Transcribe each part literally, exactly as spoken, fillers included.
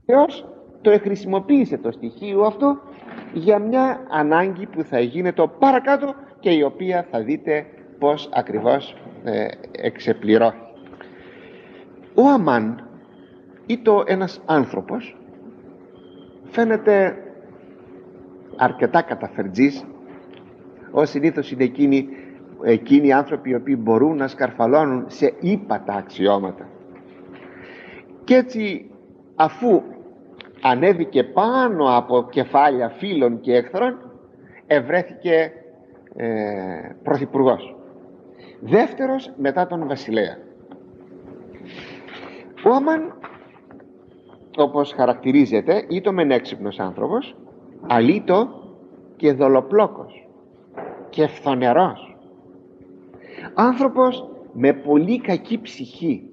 Θεός το χρησιμοποίησε το στοιχείο αυτό για μια ανάγκη που θα γίνεται παρακάτω και η οποία θα δείτε πως ακριβώς ε, εξεπληρώθηκε. Ο Αμάν ήταν ένας άνθρωπος, φαίνεται αρκετά καταφερτζής. Ως συνήθως είναι εκείνοι, εκείνοι οι άνθρωποι οι οποίοι μπορούν να σκαρφαλώνουν σε ύπατα αξιώματα, και έτσι αφού ανέβηκε πάνω από κεφάλια φίλων και εχθρών, ευρέθηκε ε, πρωθυπουργός, δεύτερος μετά τον βασιλέα. Ο Αμάν, όπως χαρακτηρίζεται, ήταν μεν έξυπνος άνθρωπος, αλήτο και δολοπλόκος και φθονερός, άνθρωπος με πολύ κακή ψυχή.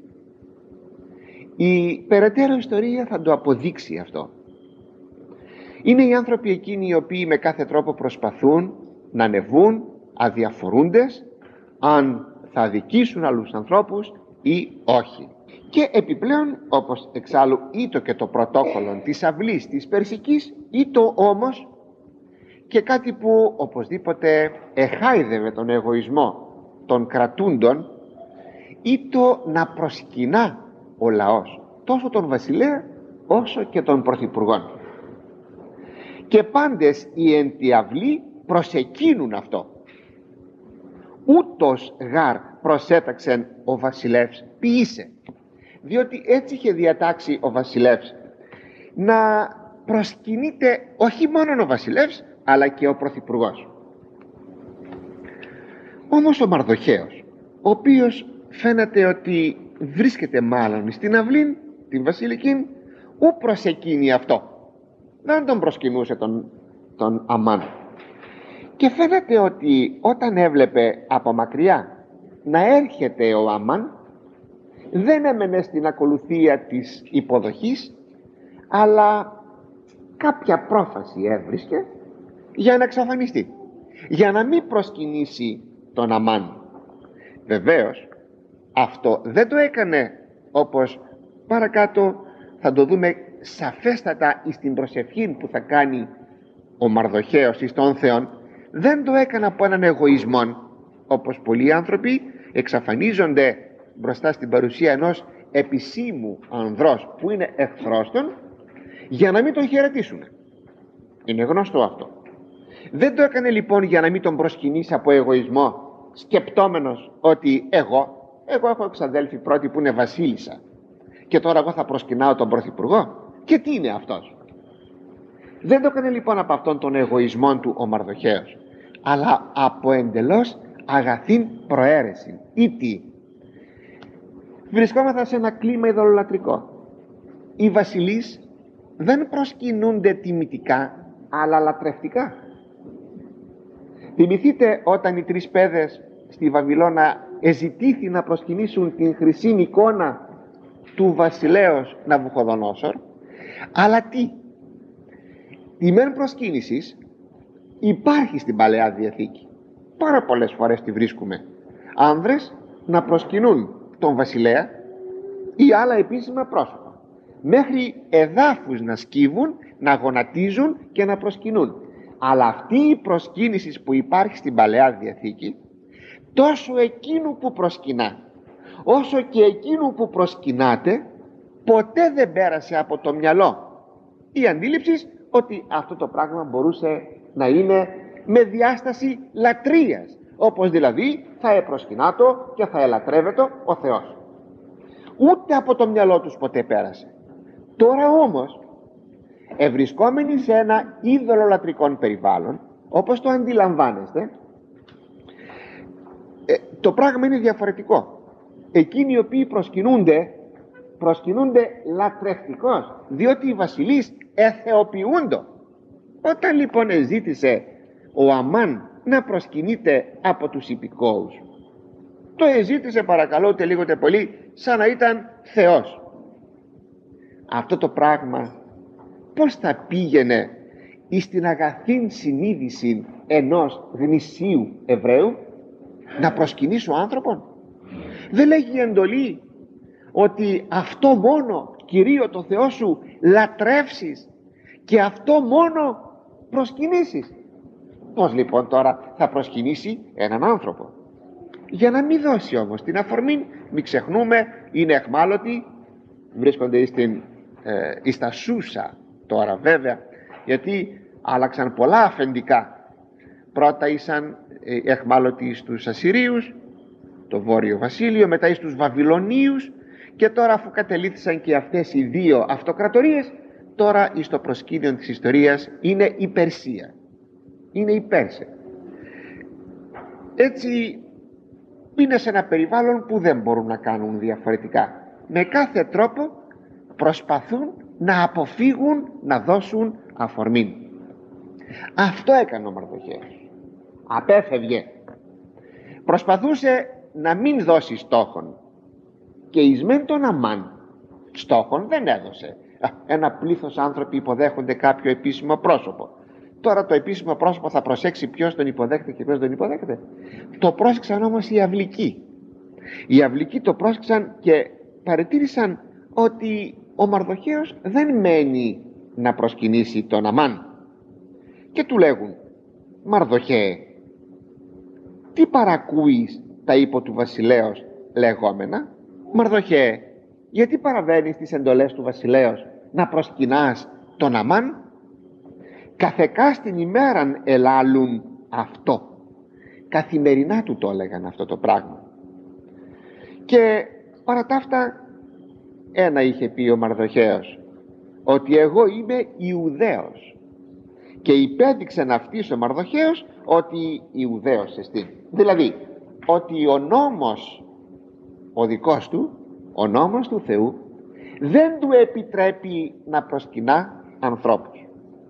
Η περαιτέρω ιστορία θα το αποδείξει αυτό. Είναι οι άνθρωποι εκείνοι οι οποίοι με κάθε τρόπο προσπαθούν να ανεβούν αδιαφορούντες αν θα αδικήσουν άλλους ανθρώπους ή όχι. Και επιπλέον, όπως εξάλλου ήτο και το πρωτόκολλο της αυλής της Περσικής, ήτο όμως και κάτι που οπωσδήποτε εχάιδευε τον εγωισμό των κρατούντων, ήτο να προσκυνά ο λαός τόσο τον βασιλέα όσο και τον πρωθυπουργόν, και πάντες οι εν τη αυλή προσεκύνουν αυτό. Ούτως γάρ προσέταξεν ο βασιλεύς ποιήσε, διότι έτσι είχε διατάξει ο βασιλεύς να προσκυνείται όχι μόνο ο βασιλεύς αλλά και ο πρωθυπουργός. Όμως ο Μαρδοχέος, ο οποίος φαίνεται ότι βρίσκεται μάλλον στην αυλή την βασιλική, ου προσεκύνει αυτό, δεν τον προσκυνούσε τον, τον Αμάν, και φαίνεται ότι όταν έβλεπε από μακριά να έρχεται ο Αμάν, δεν έμενε στην ακολουθία της υποδοχής, αλλά κάποια πρόφαση έβρισκε για να εξαφανιστεί, για να μην προσκυνήσει τον Αμάν. Βεβαίως αυτό δεν το έκανε, όπως παρακάτω θα το δούμε σαφέστατα στην προσευχή που θα κάνει ο Μαρδοχέος εις τον Θεόν, δεν το έκανε από έναν εγωισμό, όπως πολλοί άνθρωποι εξαφανίζονται μπροστά στην παρουσία ενός επισήμου ανδρός που είναι εχθρός των, για να μην τον χαιρετήσουν. Είναι γνωστό αυτό. Δεν το έκανε λοιπόν για να μην τον προσκυνήσει από εγωισμό, σκεπτόμενος ότι εγώ εγώ έχω εξαδέλφη πρώτη που είναι βασίλισσα και τώρα εγώ θα προσκυνάω τον πρωθυπουργό, και τι είναι αυτός. Δεν το έκανε λοιπόν από αυτόν τον εγωισμό του ο Μαρδοχέος, αλλά από εντελώς αγαθήν προαίρεση. Ή τι? Βρισκόμεθα σε ένα κλίμα ειδωλολατρικό. Οι βασιλείς δεν προσκυνούνται τιμητικά αλλά λατρευτικά. Θυμηθείτε όταν οι τρεις παιδες στη Βαβυλώνα εζητήθη να προσκυνήσουν την χρυσή εικόνα του βασιλέως Ναβουχοδονόσορ, αλλά τι, η μεν προσκύνησης υπάρχει στην Παλαιά Διαθήκη, πάρα πολλές φορές τη βρίσκουμε, άνδρες να προσκυνούν τον βασιλέα ή άλλα επίσημα πρόσωπα, μέχρι εδάφους να σκύβουν, να γονατίζουν και να προσκυνούν. Αλλά αυτή η προσκύνηση που υπάρχει στην Παλαιά Διαθήκη, τόσο εκείνου που προσκυνά όσο και εκείνου που προσκυνάται, ποτέ δεν πέρασε από το μυαλό η αντίληψη ότι αυτό το πράγμα μπορούσε να είναι με διάσταση λατρείας, όπως δηλαδή θα επροσκυνάτο και θα ελατρεύεται ο Θεός. Ούτε από το μυαλό τους ποτέ πέρασε. Τώρα όμως, ευρισκόμενοι σε ένα ειδωλολατρικό περιβάλλον, όπως το αντιλαμβάνεστε, ε, το πράγμα είναι διαφορετικό. Εκείνοι οι οποίοι προσκυνούνται, προσκυνούνται λατρευτικώς, διότι οι βασιλείς εθεοποιούντο. Όταν λοιπόν εζήτησε ο Αμάν να προσκυνείται από τους υπηκόους, το εζήτησε παρακαλώ ούτε λίγο τε πολύ σαν να ήταν Θεός. Αυτό το πράγμα πως θα πήγαινε εις την αγαθήν συνείδηση ενός γνησίου Εβραίου να προσκυνήσει ο άνθρωπον? Δεν λέγει η εντολή ότι αυτό μόνο Κυρίω το Θεό σου λατρεύσεις και αυτό μόνο προσκυνήσεις. Πώς λοιπόν τώρα θα προσκυνήσει έναν άνθρωπο? Για να μην δώσει όμως την αφορμή, μην ξεχνούμε, είναι εχμάλωτοι, βρίσκονται στην, ε, εις τα Σούσα τώρα βέβαια, γιατί άλλαξαν πολλά αφεντικά. Πρώτα ήσαν ε, εχμάλωτοι στους Ασσυρίους, το Βόρειο Βασίλειο, μετά εις τους Βαβυλωνίους, και τώρα αφού κατελήθησαν και αυτές οι δύο αυτοκρατορίες, τώρα εις το προσκήνιο της ιστορίας είναι η Περσία, είναι η Πέρσες. Έτσι είναι σε ένα περιβάλλον που δεν μπορούν να κάνουν διαφορετικά. Με κάθε τρόπο προσπαθούν να αποφύγουν να δώσουν αφορμή. Αυτό έκανε ο Μαρδοχέος. Απέφευγε, προσπαθούσε να μην δώσει στόχον, και εις μεν τον Αμάν στόχον δεν έδωσε. Ένα πλήθος άνθρωποι υποδέχονται κάποιο επίσημο πρόσωπο. Τώρα το επίσημο πρόσωπο θα προσέξει ποιος τον υποδέχεται και ποιος τον υποδέχεται? Το πρόσεξαν όμως οι αυλικοί. Οι αυλικοί το πρόσεξαν και παρατήρησαν ότι ο Μαρδοχέος δεν μένει να προσκυνήσει τον Αμάν, και του λέγουν: Μαρδοχέ, τι παρακούεις τα ύπο του βασιλέως λεγόμενα? Μαρδοχέ, γιατί παραβαίνεις τις εντολές του βασιλέως να προσκυνάς τον Αμάν? Καθεκά στην ημέραν ελάλουν αυτό. Καθημερινά του το έλεγαν αυτό το πράγμα. Και παρά τα αυτά, ένα είχε πει ο Μαρδοχέος, ότι εγώ είμαι Ιουδαίος, και υπέδειξε να αυτής ο Μαρδοχέος ότι Ιουδαίος εστίν. Δηλαδή ότι ο νόμος ο δικός του, ο νόμος του Θεού, δεν του επιτρέπει να προσκυνά ανθρώπους.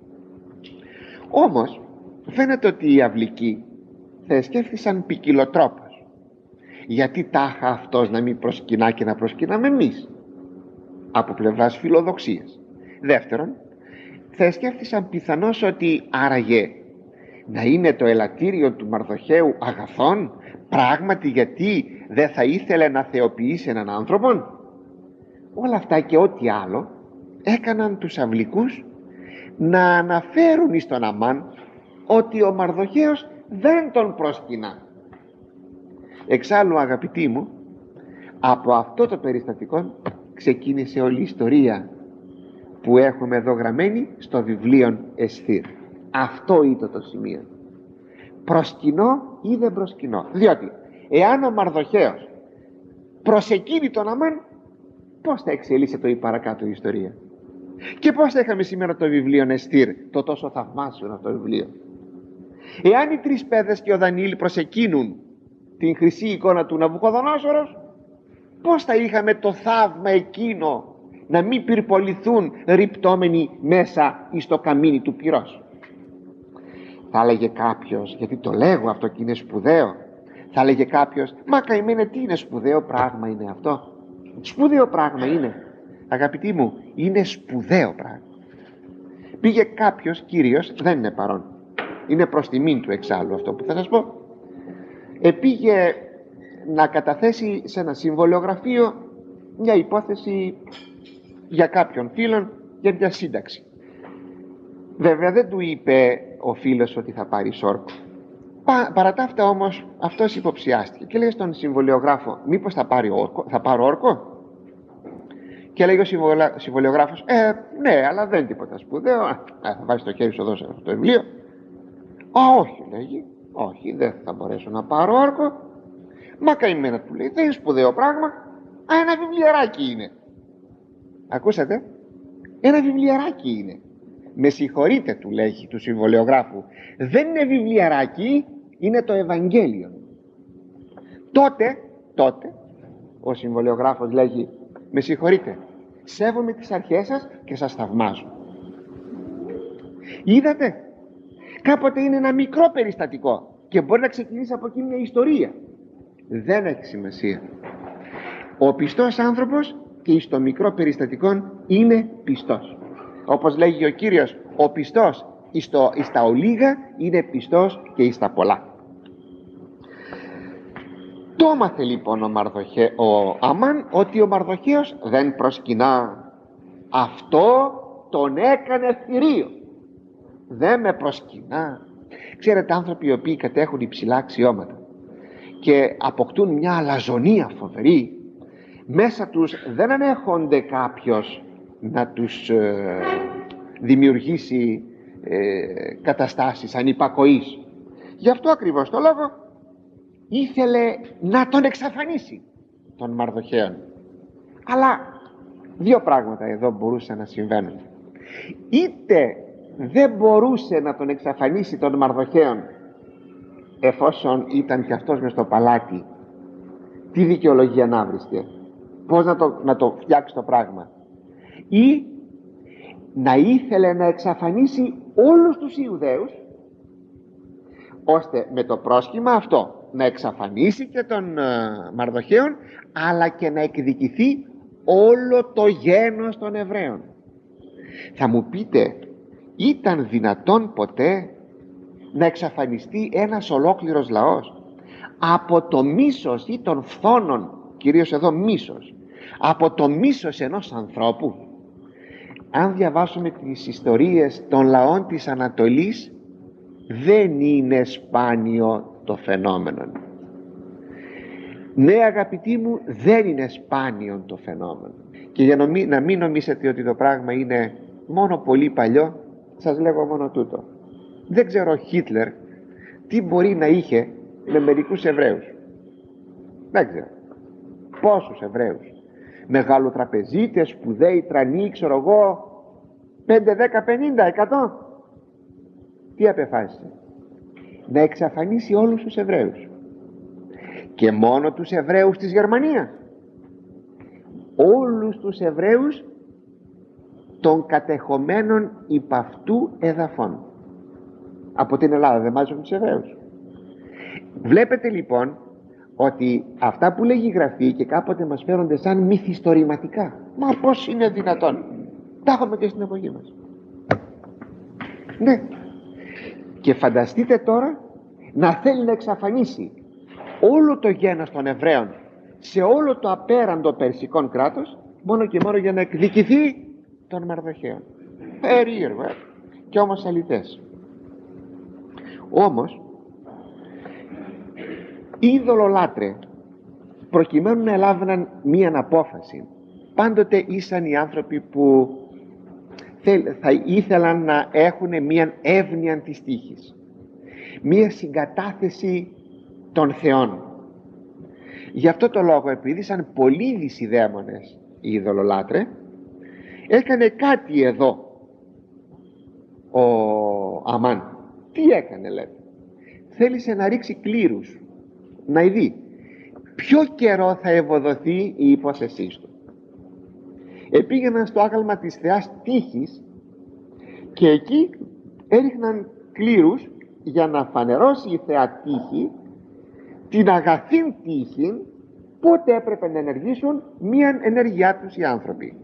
Όμως φαίνεται ότι οι αυλικοί θα σκέφτησαν ποικιλοτρόπως. Γιατί τάχα αυτός να μην προσκυνά και να προσκυνάμε εμείς? Από πλευράς φιλοδοξίας. Δεύτερον, θα σκέφτησαν πιθανώς ότι άραγε να είναι το ελαττήριο του Μαρδοχαίου αγαθόν πράγματι, γιατί δεν θα ήθελε να θεοποιήσει έναν άνθρωπον? Όλα αυτά και ό,τι άλλο έκαναν τους αυλικούς να αναφέρουν εις τον Αμάν ότι ο Μαρδοχαίος δεν τον προσκυνά. Εξάλλου, αγαπητοί μου, από αυτό το περιστατικό ξεκίνησε όλη η ιστορία που έχουμε εδώ γραμμένη στο βιβλίο Εσθήρ. Αυτό ήταν το σημείο. Προσκυνώ ή δεν προσκυνώ? Διότι εάν ο Μαρδοχαίος προσεκύνει τον Αμάν, πώς θα εξελίσσεται η παρακάτω η ιστορία? Και πώς θα είχαμε σήμερα το βιβλίο Εσθήρ, το τόσο θαυμάσιο αυτό το βιβλίο? Εάν οι τρεις παιδες και ο Δανιήλ προσεκύνουν την χρυσή εικόνα του Ναβουχοδονόσορος, πώς θα είχαμε το θαύμα εκείνο να μην πυρποληθούν ρυπτόμενοι μέσα εις το καμίνι του πυρός? Θα έλεγε κάποιος, γιατί το λέγω αυτό και είναι σπουδαίο, θα έλεγε κάποιος, μα καημένε, τι είναι σπουδαίο πράγμα είναι αυτό? Σπουδαίο πράγμα είναι, αγαπητοί μου, είναι σπουδαίο πράγμα. Πήγε κάποιος κύριος, δεν είναι παρόν, είναι προς τιμήν του εξάλλου αυτό που θα σας πω, επήγε να καταθέσει σε ένα συμβολιογραφείο μια υπόθεση για κάποιον φίλον, για μια σύνταξη. Βέβαια δεν του είπε ο φίλος ότι θα πάρει όρκο. Πα, παρά τα αυτά όμως αυτός υποψιάστηκε και λέει στον συμβολιογράφο, μήπως θα, πάρει όρκο, θα πάρω όρκο? Και λέει ο συμβολιογράφος, ε, ναι, αλλά δεν είναι τίποτα σπουδαίο. Α, θα βάζει το χέρι σου εδώ σε αυτό το βιβλίο. Α, όχι, λέγει, όχι, δεν θα μπορέσω να πάρω όρκο. Μα καημένα, του λέει, δεν είναι σπουδαίο πράγμα. Α, ένα βιβλιαράκι είναι. Ακούσατε? Ένα βιβλιαράκι είναι. Με συγχωρείτε, του λέγει του συμβολιογράφου, δεν είναι βιβλιαράκι, είναι το Ευαγγέλιο. Τότε, τότε ο συμβολιογράφος λέγει, με συγχωρείτε, σέβομαι τις αρχές σας και σας θαυμάζω. Είδατε, κάποτε είναι ένα μικρό περιστατικό και μπορεί να ξεκινήσει από εκεί μια ιστορία. Δεν έχει σημασία. Ο πιστός άνθρωπος και εις το μικρό περιστατικό είναι πιστός. Όπως λέγει ο Κύριος, ο πιστός εις, το, εις τα ολίγα είναι πιστός και εις τα πολλά. Το έμαθε λοιπόν ο, Μαρδοχέ, ο Αμάν ότι ο Μαρδοχαίος δεν προσκυνά. Αυτό τον έκανε θηρίο. Δεν με προσκυνά. Ξέρετε, άνθρωποι οι οποίοι κατέχουν υψηλά αξιώματα και αποκτούν μια αλαζονία φοβερή, μέσα τους δεν ανέχονται κάποιος να τους ε, δημιουργήσει ε, καταστάσεις ανυπακοής. Γι' αυτό ακριβώς το λόγο ήθελε να τον εξαφανίσει τον Μαρδοχέον. Αλλά δύο πράγματα εδώ μπορούσαν να συμβαίνουν. Είτε δεν μπορούσε να τον εξαφανίσει τον Μαρδοχέον, εφόσον ήταν και αυτός μες στο παλάτι, τι δικαιολογία να βρίσκε, πώς να το, να το φτιάξει το πράγμα, ή να ήθελε να εξαφανίσει όλους τους Ιουδαίους, ώστε με το πρόσχημα αυτό να εξαφανίσει και τον uh, Μαρδοχέον, αλλά και να εκδικηθεί όλο το γένος των Εβραίων. Θα μου πείτε, ήταν δυνατόν ποτέ να εξαφανιστεί ένας ολόκληρος λαός από το μίσος ή των φθόνων, κυρίως εδώ μίσος, από το μίσος ενός ανθρώπου? Αν διαβάσουμε τις ιστορίες των λαών της Ανατολής, δεν είναι σπάνιο το φαινόμενο. Ναι, αγαπητοί μου, δεν είναι σπάνιο το φαινόμενο. Και για να μην, να μην νομίσετε ότι το πράγμα είναι μόνο πολύ παλιό, σας λέγω μόνο τούτο. Δεν ξέρω ο Χίτλερ τι μπορεί να είχε με μερικούς Εβραίους. Δεν ξέρω πόσους Εβραίους, μεγαλοτραπεζίτες, σπουδαίοι, τρανοί, ξέρω εγώ, πέντε, δέκα, πενήντα, εκατό. Τι απεφάσισε? Να εξαφανίσει όλους τους Εβραίους, και μόνο τους Εβραίους της Γερμανίας, όλους τους Εβραίους των κατεχομένων υπ' αυτού εδαφών. Από την Ελλάδα δεν μάζουν τους Εβραίους. Βλέπετε λοιπόν ότι αυτά που λέγει η Γραφή και κάποτε μας φέρονται σαν μυθιστορηματικά. Μα πως είναι δυνατόν? Τα έχουμε και στην εποχή μας. Ναι. Και φανταστείτε τώρα να θέλει να εξαφανίσει όλο το γένος των Εβραίων σε όλο το απέραντο περσικών κράτος, μόνο και μόνο για να εκδικηθεί τον Μαρδοχέον. Περίεργο, ε? Και όμως αληθές. Όμως οι ειδωλολάτρε, προκειμένου να ελάβαιναν μία απόφαση, πάντοτε ήσαν οι άνθρωποι που θα ήθελαν να έχουν μία εύνοια της τύχης, μία συγκατάθεση των θεών. Γι' αυτό το λόγο, επειδή ήσαν πολλοί δυσιδαίμονες οι ειδωλολάτρε, έκανε κάτι εδώ ο Αμάν. Τι έκανε, λέτε? Θέλησε να ρίξει κλήρους, να δει ποιο καιρό θα ευωδοθεί η υπόθεσή του. Επήγαιναν στο άγαλμα της θεάς Τύχης και εκεί έριχναν κλήρους για να φανερώσει η θεά Τύχη την αγαθήν τύχη, πότε έπρεπε να ενεργήσουν μίαν ενέργειά τους οι άνθρωποι.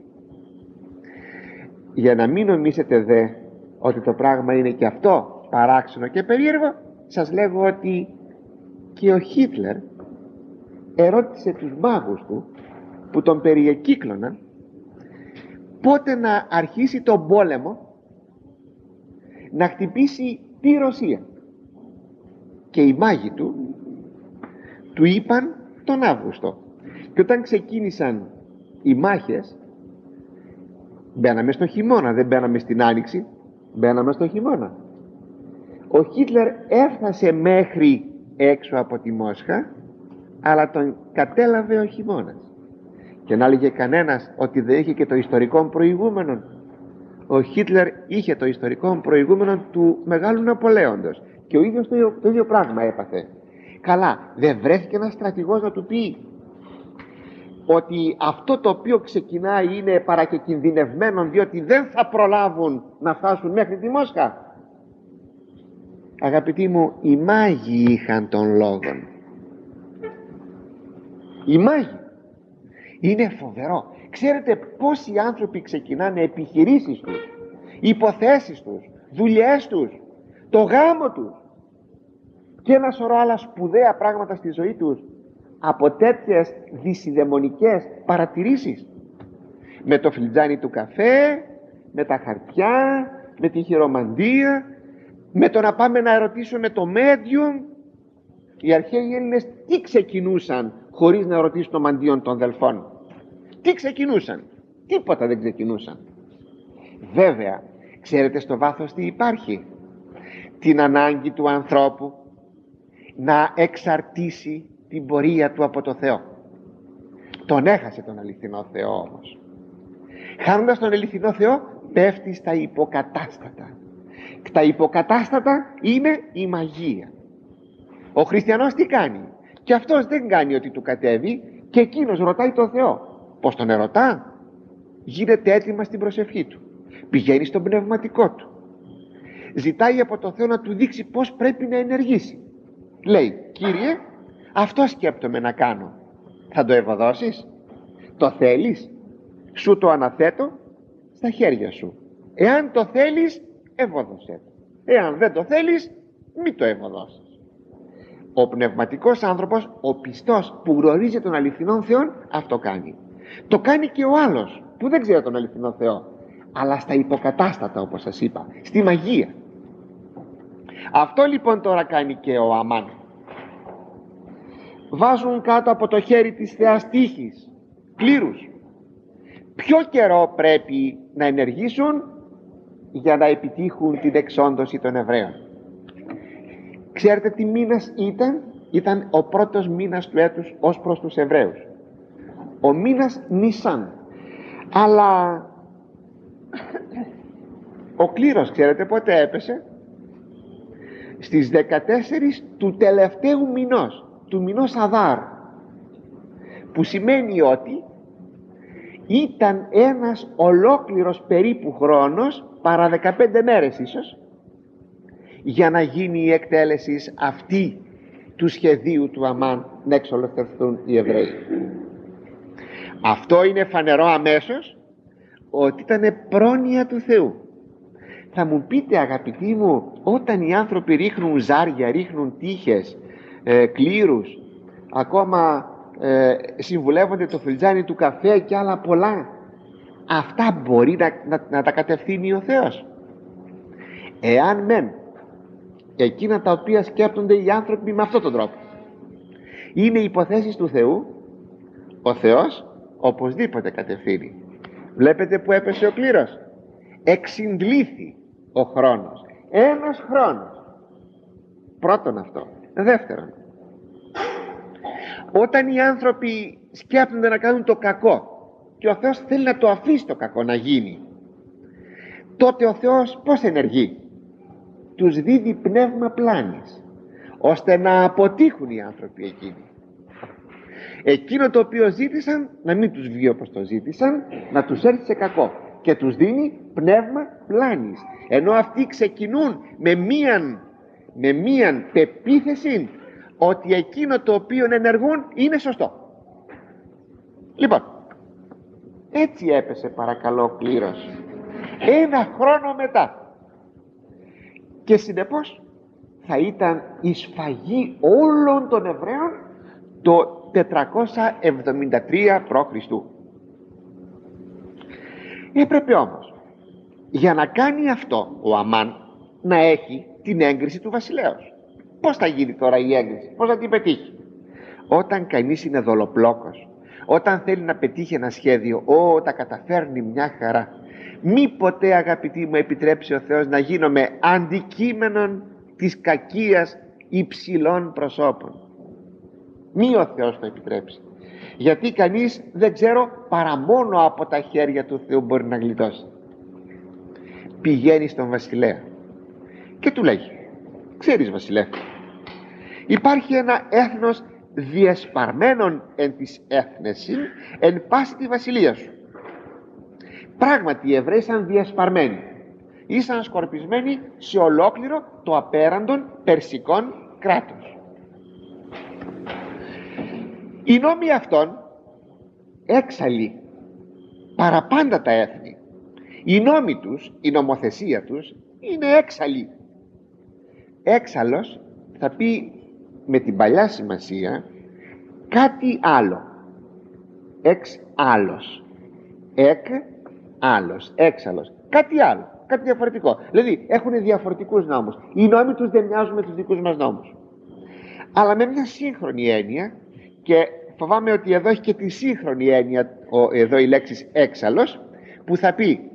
Για να μην νομίσετε δε ότι το πράγμα είναι και αυτό παράξενο και περίεργο, σας λέγω ότι και ο Χίτλερ ερώτησε τους μάγους του που τον περιεκύκλωναν πότε να αρχίσει τον πόλεμο, να χτυπήσει τη Ρωσία, και οι μάγοι του του είπαν τον Αύγουστο. Και όταν ξεκίνησαν οι μάχες, μπαίναμε στο χειμώνα, δεν μπαίναμε στην άνοιξη, μπαίναμε στο χειμώνα. Ο Χίτλερ έφτασε μέχρι έξω από τη Μόσχα, αλλά τον κατέλαβε ο χειμώνας. Και να έλεγε κανένας ότι δεν είχε και το ιστορικό προηγούμενο, ο Χίτλερ είχε το ιστορικό προηγούμενο του Μεγάλου Ναπολέοντος, και ο ίδιος το, το ίδιο πράγμα έπαθε. Καλά, δεν βρέθηκε ένας στρατηγός να του πει ότι αυτό το οποίο ξεκινάει είναι παρακεκινδυνευμένο, διότι δεν θα προλάβουν να φτάσουν μέχρι τη Μόσχα? Αγαπητοί μου, οι μάγοι είχαν των λόγων. Οι μάγοι. Είναι φοβερό. Ξέρετε πόσοι άνθρωποι ξεκινάνε επιχειρήσεις τους, υποθέσεις τους, δουλειές τους, το γάμο τους και ένα σωρό άλλα σπουδαία πράγματα στη ζωή τους από τέτοιες δυσιδαιμονικές παρατηρήσεις? Με το φλιτζάνι του καφέ, με τα χαρτιά, με τη χειρομαντία, με το να πάμε να ερωτήσουμε το medium. Οι αρχαίοι Έλληνες τι ξεκινούσαν χωρίς να ρωτήσουν το μαντίον των δελφών? Τι ξεκινούσαν? Τίποτα δεν ξεκινούσαν. Βέβαια, ξέρετε στο βάθος τι υπάρχει? Την ανάγκη του ανθρώπου να εξαρτήσει την πορεία του από το Θεό. Τον έχασε τον αληθινό Θεό όμως. Χάνοντας τον αληθινό Θεό, πέφτει στα υποκατάστατα. Τα υποκατάστατα είναι η μαγεία. Ο χριστιανός τι κάνει? Και αυτός δεν κάνει ότι του κατέβει, και εκείνος ρωτάει τον Θεό. Πως τον ερωτά? Γίνεται έτοιμα στην προσευχή του, πηγαίνει στον πνευματικό του, ζητάει από τον Θεό να του δείξει πως πρέπει να ενεργήσει. Λέει: Κύριε, αυτό σκέπτομαι να κάνω. Θα το ευωδώσεις? Το θέλεις? Σου το αναθέτω στα χέρια σου. Εάν το θέλεις, ευωδώσέ το. Εάν δεν το θέλεις, μη το ευωδώσεις. Ο πνευματικός άνθρωπος, ο πιστός που γνωρίζει τον αληθινό Θεό, αυτό κάνει. Το κάνει και ο άλλος που δεν ξέρει τον αληθινό Θεό, αλλά στα υποκατάστατα, όπως σας είπα, στη μαγεία. Αυτό λοιπόν τώρα κάνει και ο Αμάν. Βάζουν κάτω από το χέρι της θεάς τύχης κλήρους. Ποιο καιρό πρέπει να ενεργήσουν για να επιτύχουν την εξόντωση των Εβραίων? Ξέρετε τι μήνας ήταν? Ήταν ο πρώτος μήνας του έτους ως προς τους Εβραίους, ο μήνας Νισάν. Αλλά ο κλήρος, ξέρετε πότε έπεσε? Στις δεκατέσσερις του τελευταίου μηνός, του μηνός Αδάρ, που σημαίνει ότι ήταν ένας ολόκληρος περίπου χρόνος, παρά δεκαπέντε μέρες ίσως, για να γίνει η εκτέλεση αυτή του σχεδίου του Αμάν να εξολοθρευτούν οι Εβραίοι. Αυτό είναι φανερό αμέσως ότι ήταν πρόνοια του Θεού. Θα μου πείτε, αγαπητοί μου, όταν οι άνθρωποι ρίχνουν ζάρια, ρίχνουν τύχες, ε, κλήρους, ακόμα ε, συμβουλεύονται το φιλτζάνι του καφέ και άλλα πολλά, αυτά μπορεί να, να, να τα κατευθύνει ο Θεός? Εάν μεν εκείνα τα οποία σκέπτονται οι άνθρωποι με αυτόν τον τρόπο είναι υποθέσεις του Θεού, ο Θεός οπωσδήποτε κατευθύνει. Βλέπετε που έπεσε ο κλήρος? Εξυντλήθη ο χρόνος. Ένας χρόνος. Πρώτον αυτό. Δεύτερον, όταν οι άνθρωποι σκέπτονται να κάνουν το κακό και ο Θεός θέλει να το αφήσει το κακό να γίνει, τότε ο Θεός πώς ενεργεί? Τους δίδει πνεύμα πλάνης, ώστε να αποτύχουν οι άνθρωποι εκείνοι. Εκείνο το οποίο ζήτησαν να μην τους βγει όπως το ζήτησαν, να τους έρθει σε κακό, και τους δίνει πνεύμα πλάνης, ενώ αυτοί ξεκινούν με μίαν, με μίαν πεποίθηση ότι εκείνο το οποίο ενεργούν είναι σωστό. Λοιπόν, έτσι έπεσε παρακαλώ ο κλήρος ένα χρόνο μετά, και συνεπώς θα ήταν η σφαγή όλων των Εβραίων το τετρακόσια εβδομήντα τρία π.Χ. Έπρεπε όμως για να κάνει αυτό ο Αμάν να έχει την έγκριση του βασιλέως. Πώς θα γίνει τώρα η έγκριση? Πώς θα την πετύχει? Όταν κανείς είναι δολοπλόκος, όταν θέλει να πετύχει ένα σχέδιο, ό, τα καταφέρνει μια χαρά. Μη ποτέ, αγαπητοί μου, επιτρέψει ο Θεός να γίνομαι αντικείμενον της κακίας υψηλών προσώπων. Μη ο Θεός το επιτρέψει, γιατί κανείς δεν ξέρω παρά μόνο από τα χέρια του Θεού μπορεί να γλιτώσει. Πηγαίνει στον βασιλέα και του λέγει: ξέρεις βασιλέ, υπάρχει ένα έθνος διεσπαρμένον εν της έθνεσιν εν πάση τη βασιλεία σου. Πράγματι οι Εβραίοι ήσαν διεσπαρμένοι, ήσαν σκορπισμένοι σε ολόκληρο το απέραντον περσικών κράτος. Οι νόμοι αυτών έξαλλοι παραπάντα τα έθνη. Οι νόμοι τους, η νομοθεσία τους είναι έξαλλη. Έξαλλος θα πει με την παλιά σημασία κάτι άλλο. Εξ άλλος, εκ άλλος, έξαλλος, κάτι άλλο, κάτι διαφορετικό. Δηλαδή έχουν διαφορετικούς νόμους. Οι νόμοι τους δεν μοιάζουν με τους δικούς μας νόμους, αλλά με μια σύγχρονη έννοια. Και φοβάμαι ότι εδώ έχει και τη σύγχρονη έννοια ο, εδώ η λέξη έξαλλος, που θα πει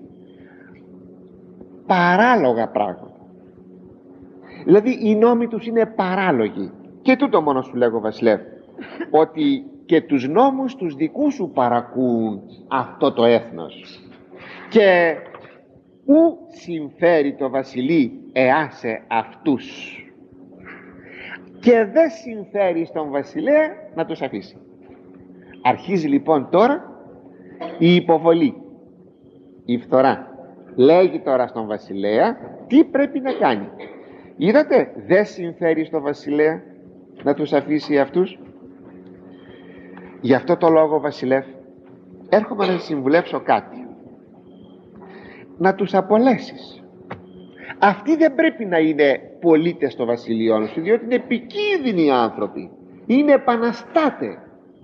παράλογα πράγματα. Δηλαδή οι νόμοι τους είναι παράλογοι. Και τούτο μόνο σου λέγω, βασιλεύ, ότι και τους νόμους τους δικούς σου παρακούν αυτό το έθνος, και ου συμφέρει το βασιλεί εάσε αυτούς, και δεν συμφέρει στον βασιλέα να τους αφήσει. Αρχίζει λοιπόν τώρα η υποβολή, η φθορά. Λέγει τώρα στον βασιλέα τι πρέπει να κάνει. Είδατε, δεν συμφέρει στον βασιλέα να τους αφήσει αυτούς. Γι' αυτό το λόγο, βασιλεύ, έρχομαι να συμβουλεύσω κάτι. Να τους απολέσεις. Αυτοί δεν πρέπει να είναι πολίτες των βασιλειών σου, διότι είναι επικίνδυνοι άνθρωποι, είναι επαναστάτες.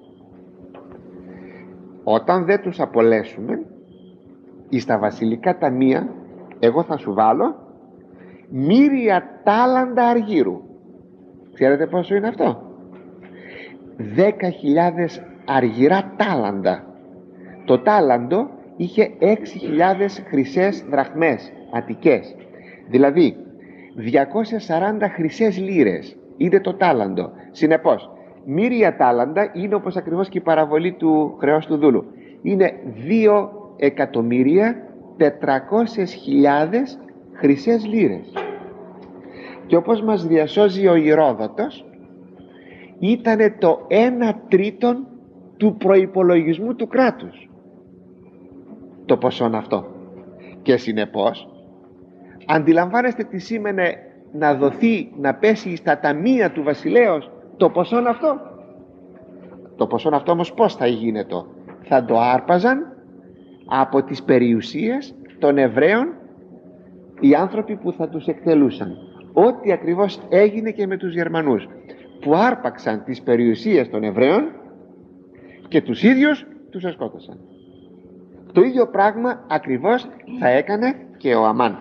Όταν δεν τους απολέσουμε, εις τα βασιλικά ταμεία εγώ θα σου βάλω μύρια τάλαντα αργύρου. Ξέρετε πόσο είναι αυτό? Δέκα χιλιάδες αργυρά τάλαντα. Το τάλαντο είχε έξι χιλιάδες χρυσές δραχμές αττικές, δηλαδή διακόσιες σαράντα χρυσές λίρες είναι το τάλαντο. Συνεπώς μύρια τάλαντα είναι, όπως ακριβώς και η παραβολή του χρεός του δούλου, είναι δύο εκατομμύρια τετρακόσιες χιλιάδες χρυσές λίρες. Και όπως μας διασώζει ο Ηρόδοτος, ήτανε το ένα τρίτον του προϋπολογισμού του κράτους το ποσόν αυτό. Και συνεπώς αντιλαμβάνεστε τι σήμαινε να δοθεί, να πέσει στα ταμεία του βασιλέως το ποσόν αυτό. Το ποσόν αυτό όμως πώς θα γίνεται? Θα το άρπαζαν από τις περιουσίες των Εβραίων οι άνθρωποι που θα τους εκτελούσαν. Ό,τι ακριβώς έγινε και με τους Γερμανούς, που άρπαξαν τις περιουσίες των Εβραίων και τους ίδιους τους σκότωσαν. Το ίδιο πράγμα ακριβώς θα έκανε και ο Αμάν.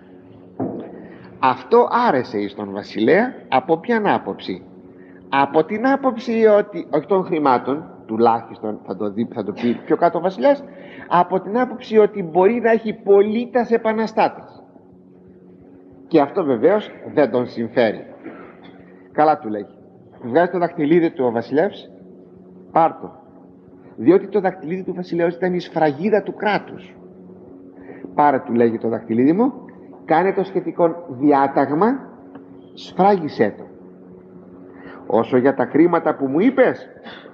Αυτό άρεσε εις τον βασιλέα. Από ποιαν άποψη? Από την άποψη ότι, όχι των χρημάτων, τουλάχιστον θα το, δει, θα το πει πιο κάτω ο βασιλιάς, από την άποψη ότι μπορεί να έχει πολίτας επαναστάτες, και αυτό βεβαίως δεν τον συμφέρει. Καλά του λέγει, βγάζει το δακτυλίδι του ο βασιλεύς, πάρ' το, διότι το δακτυλίδι του βασιλέως ήταν η σφραγίδα του κράτους. Πάρε, του λέγει, το δακτυλίδι μου, κάνε το σχετικό διάταγμα, σφράγισέ το. Όσο για τα χρήματα που μου είπες,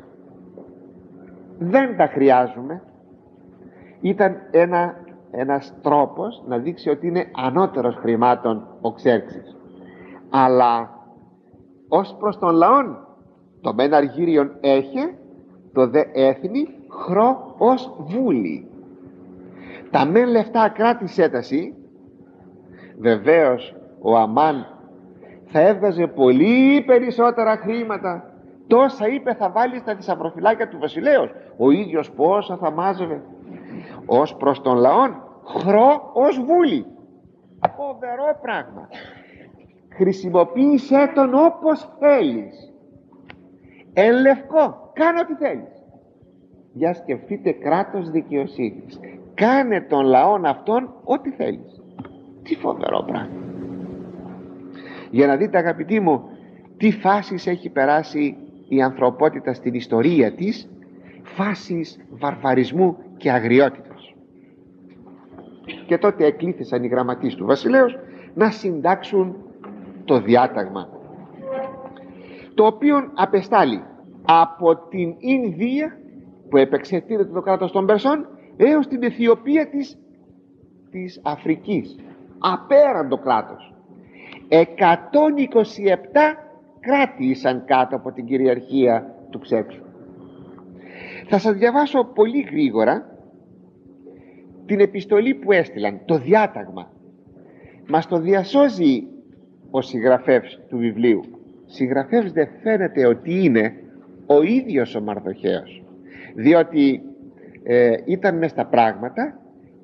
δεν τα χρειάζομαι. Ήταν ένα, ένας τρόπος να δείξει ότι είναι ανώτερος χρημάτων ο Ξέρξης. Αλλά ως προς τον λαόν, το μεν αργύριον έχει, το δε έθνη χρό ως βούλη. Τα μεν λεφτά κράτησέ τα εσύ. Βεβαίως ο Αμάν θα έβγαζε πολύ περισσότερα χρήματα. Τόσα είπε θα βάλει στα θησαυροφυλάκια του βασιλέως, ο ίδιος πόσα θα μάζευε. Ως προς τον λαόν, χρό ως βούλη. Φοβερό πράγμα. Χρησιμοποίησέ τον όπως θέλεις, εν λευκό, κάνε ό,τι θέλεις. Για σκεφτείτε κράτος δικαιοσύνης, κάνε τον λαόν αυτόν ό,τι θέλεις. Τι φοβερό πράγμα. Για να δείτε, αγαπητοί μου, τι φάσεις έχει περάσει η ανθρωπότητα στην ιστορία της, φάσεις βαρβαρισμού και αγριότητος. Και τότε εκλήθησαν οι γραμματείς του βασιλέως να συντάξουν το διάταγμα, το οποίο απεστάλλει από την Ινδία, που επεξετείνεται το κράτος των Περσών, έως την Αιθιοπία της, της Αφρικής. Απέραντο κράτος. εκατόν είκοσι επτά κράτη ήσαν κάτω από την κυριαρχία του Ξέξου. Θα σας διαβάσω πολύ γρήγορα την επιστολή που έστειλαν, το διάταγμα. Μας το διασώζει ο συγγραφεύς του βιβλίου. Συγγραφεύς δεν φαίνεται ότι είναι ο ίδιος ο Μαρδοχέος, διότι ε, ήταν μες στα πράγματα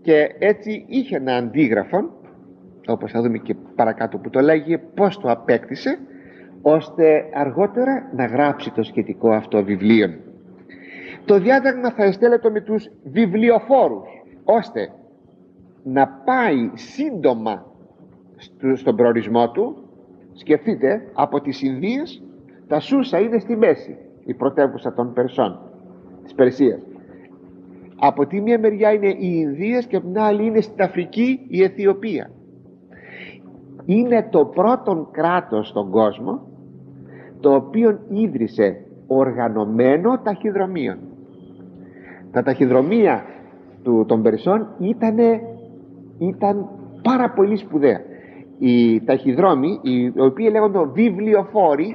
και έτσι είχε ένα αντίγραφο, όπως θα δούμε και παρακάτω που το λέγει, πως το απέκτησε, ώστε αργότερα να γράψει το σχετικό αυτό βιβλίο. Το διάταγμα θα εστέλετο με τους βιβλιοφόρους, ώστε να πάει σύντομα στον προορισμό του. Σκεφτείτε, από τις Ινδίες τα Σούσα είναι στη μέση, η πρωτεύουσα των Περσών, της Περσίας. Από τη μία μεριά είναι οι Ινδίες και από την άλλη είναι στην Αφρική η Αιθιοπία. Είναι το πρώτο κράτος στον κόσμο το οποίο ίδρυσε οργανωμένο ταχυδρομείο. Τα ταχυδρομεία του, των Περσών ήτανε, ήταν πάρα πολύ σπουδαία. Οι ταχυδρόμοι, οι οποίοι λέγονται βιβλιοφόροι,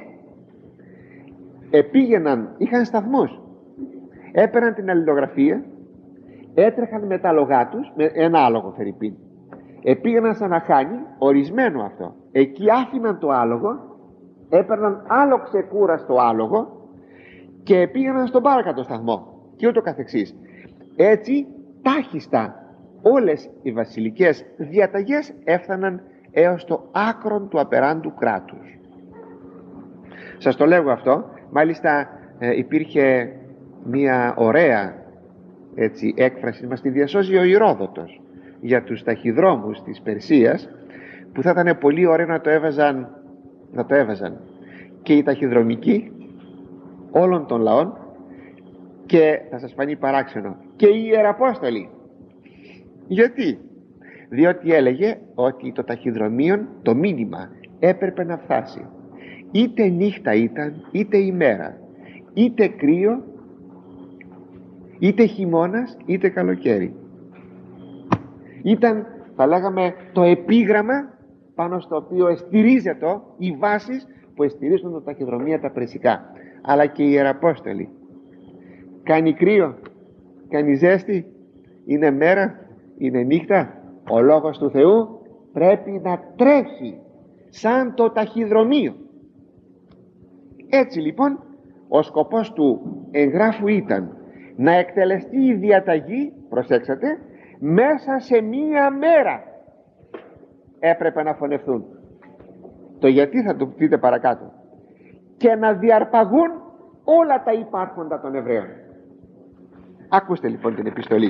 επήγαιναν, είχαν σταθμούς, έπαιρναν την αλληλογραφία, έτρεχαν με τα άλογά τους, με ένα άλογο φερειπίν, επήγαιναν σαν να χάνει, ορισμένο αυτό, εκεί άφηναν το άλογο, έπαιρναν άλλο ξεκούραστο άλογο και πήγαιναν στον παρακάτω σταθμό και ούτω καθεξής. Έτσι τάχιστα όλες οι βασιλικές διαταγές έφταναν έως το άκρον του απεράντου κράτους. Σας το λέγω αυτό, μάλιστα ε, υπήρχε μια ωραία έτσι, έκφραση, μας τη διασώζει ο Ηρόδοτος για τους ταχυδρόμους της Περσίας, που θα ήταν πολύ ωραίο να το έβαζαν, να το έβαζαν και οι ταχυδρομικοί όλων των λαών, και θα σας φανεί παράξενο, και οι Ιεραπόστολοι. Γιατί? Διότι έλεγε ότι το ταχυδρομείο, το μήνυμα έπρεπε να φτάσει, είτε νύχτα ήταν είτε ημέρα, είτε κρύο είτε χειμώνας είτε καλοκαίρι. Ήταν, θα λέγαμε, το επίγραμμα πάνω στο οποίο στηρίζεται οι βάσεις που εστηρίζουν τα ταχυδρομεία τα περσικά. Αλλά και οι Ιεραπόστολοι. Κάνει κρύο, κάνει ζέστη, είναι μέρα, είναι νύχτα, ο λόγος του Θεού πρέπει να τρέχει σαν το ταχυδρομείο. Έτσι λοιπόν ο σκοπός του εγγράφου ήταν να εκτελεστεί η διαταγή, προσέξατε, μέσα σε μία μέρα έπρεπε να φωνευθούν. Το γιατί θα το πείτε παρακάτω. Και να διαρπαγούν όλα τα υπάρχοντα των Εβραίων. Ακούστε λοιπόν την επιστολή.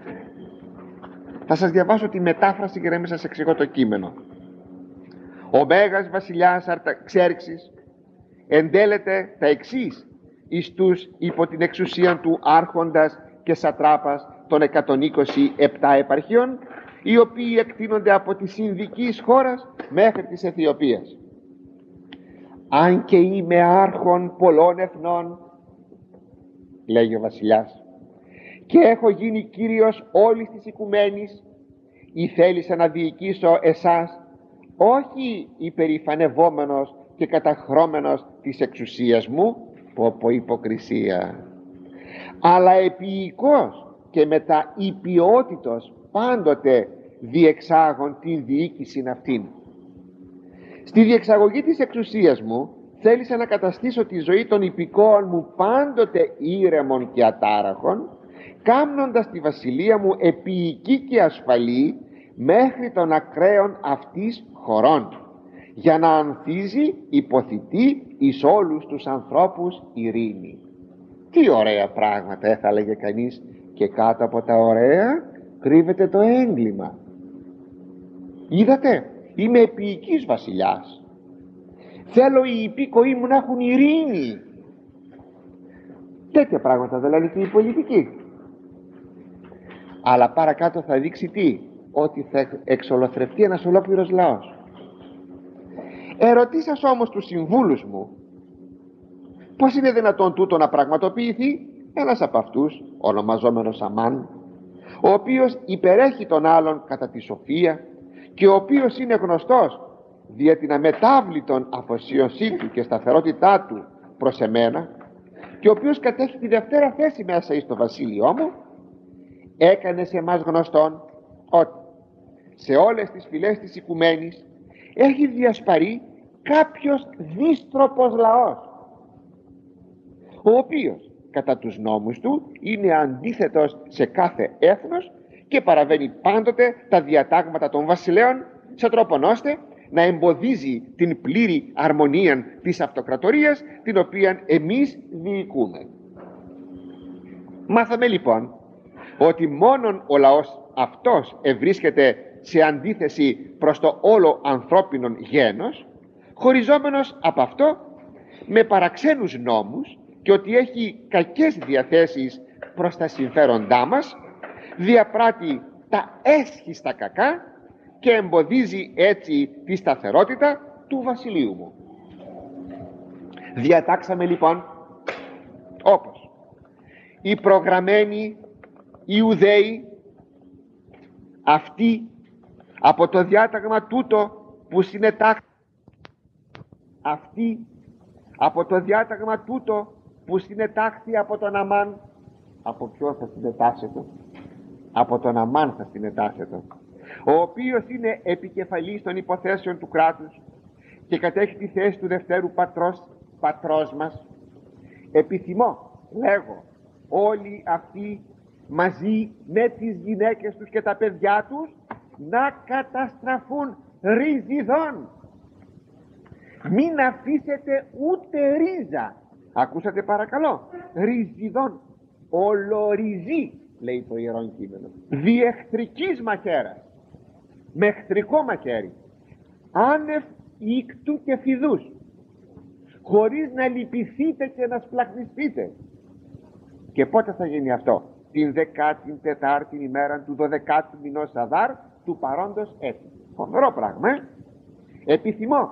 Θα σας διαβάσω τη μετάφραση και να μην σας εξηγώ το κείμενο. Ο Μέγας Βασιλιάς Αρταξέρξης εντέλεται τα εξής εις τους υπό την εξουσία του άρχοντας και σατράπας των εκατόν είκοσι επτά επαρχιών, οι οποίοι εκτείνονται από τη Ινδικής χώρας μέχρι της Αιθιοπίας. Αν και είμαι άρχον πολλών εθνών, λέγει ο βασιλιάς, και έχω γίνει κύριος όλης της οικουμένης, ή θέλησα να διοικήσω εσάς, όχι υπερηφανευόμενος και καταχρώμενος της εξουσίας μου, πω πω υποκρισία, αλλά επίοικος και μετά υπιότητος πάντοτε διεξάγων την διοίκηση αυτήν. Στη διεξαγωγή της εξουσίας μου θέλησα να καταστήσω τη ζωή των υπηκόων μου πάντοτε ήρεμον και ατάραχον, κάμνοντας τη βασιλεία μου επίοικη και ασφαλή μέχρι των ακραίων αυτής χωρών, για να ανθίζει υποθητή εις όλους τους ανθρώπους ειρήνη. Τι ωραία πράγματα, θα έλεγε κανείς, και κάτω από τα ωραία κρύβεται το έγκλημα. Είδατε, είμαι επίοικης βασιλιάς, θέλω οι υπήκοοι μου να έχουν ειρήνη. Τέτοια πράγματα δεν λένε και οι πολιτικοί. Αλλά παρακάτω θα δείξει τι? Ότι θα εξολοθρευτεί ένας ολόκληρος λαός. Ερωτήσας όμως τους συμβούλους μου, πως είναι δυνατόν τούτο να πραγματοποιηθεί? Ένας από αυτούς, ονομαζόμενος Αμάν, ο οποίος υπερέχει τον άλλον κατά τη σοφία και ο οποίος είναι γνωστός δια την αμετάβλητον αφοσίωσή του και σταθερότητά του προς εμένα, και ο οποίος κατέχει τη δευτέρα θέση μέσα εις το βασίλειό μου, έκανε σε εμάς γνωστόν ότι σε όλες τις φυλές της οικουμένης έχει διασπαρεί κάποιος δύστροπος λαός, ο οποίος κατά τους νόμους του είναι αντίθετος σε κάθε έθνος και παραβαίνει πάντοτε τα διατάγματα των βασιλέων, σε τρόπον ώστε να εμποδίζει την πλήρη αρμονία της αυτοκρατορίας, την οποία εμείς διοικούμε. Μάθαμε λοιπόν ότι μόνον ο λαός αυτός ευρίσκεται σε αντίθεση προς το όλο ανθρώπινο γένος, χωριζόμενος από αυτό με παραξένους νόμους, και ότι έχει κακές διαθέσεις προς τα συμφέροντά μας, διαπράττει τα έσχιστα κακά και εμποδίζει έτσι τη σταθερότητα του βασιλείου μου. Διατάξαμε λοιπόν όπως οι προγραμμένοι Ιουδαίοι αυτοί από το διάταγμα τούτο που συνετάχθη αυτοί από το διάταγμα τούτο που συνετάχθη από τον Αμάν. Από ποιο θα συνετάσσεται? Από τον Αμάν θα συνετάσσεται, ο οποίος είναι επικεφαλής των υποθέσεων του κράτους και κατέχει τη θέση του δευτέρου πατρός, πατρός μας. Επιθυμώ, λέγω, όλοι αυτοί μαζί με τις γυναίκες τους και τα παιδιά τους να καταστραφούν ριζιδών. Μην αφήσετε ούτε ρίζα. Ακούσατε παρακαλώ? Ριζιδών. Ολοριζή, λέει το Ιερόν Κείμενο, διεχθρικής μαχαίρας, με εχθρικό μαχαίρι, άνευ ήκτου και φιδούς, χωρίς να λυπηθείτε και να σπλαχνιστείτε. Και πότε θα γίνει αυτό? Την δεκάτη τετάρτη ημέρα του δωδεκάτου μηνός Αδάρ του παρόντος έτη. Φοβερό πράγμα, ε? Επιθυμώ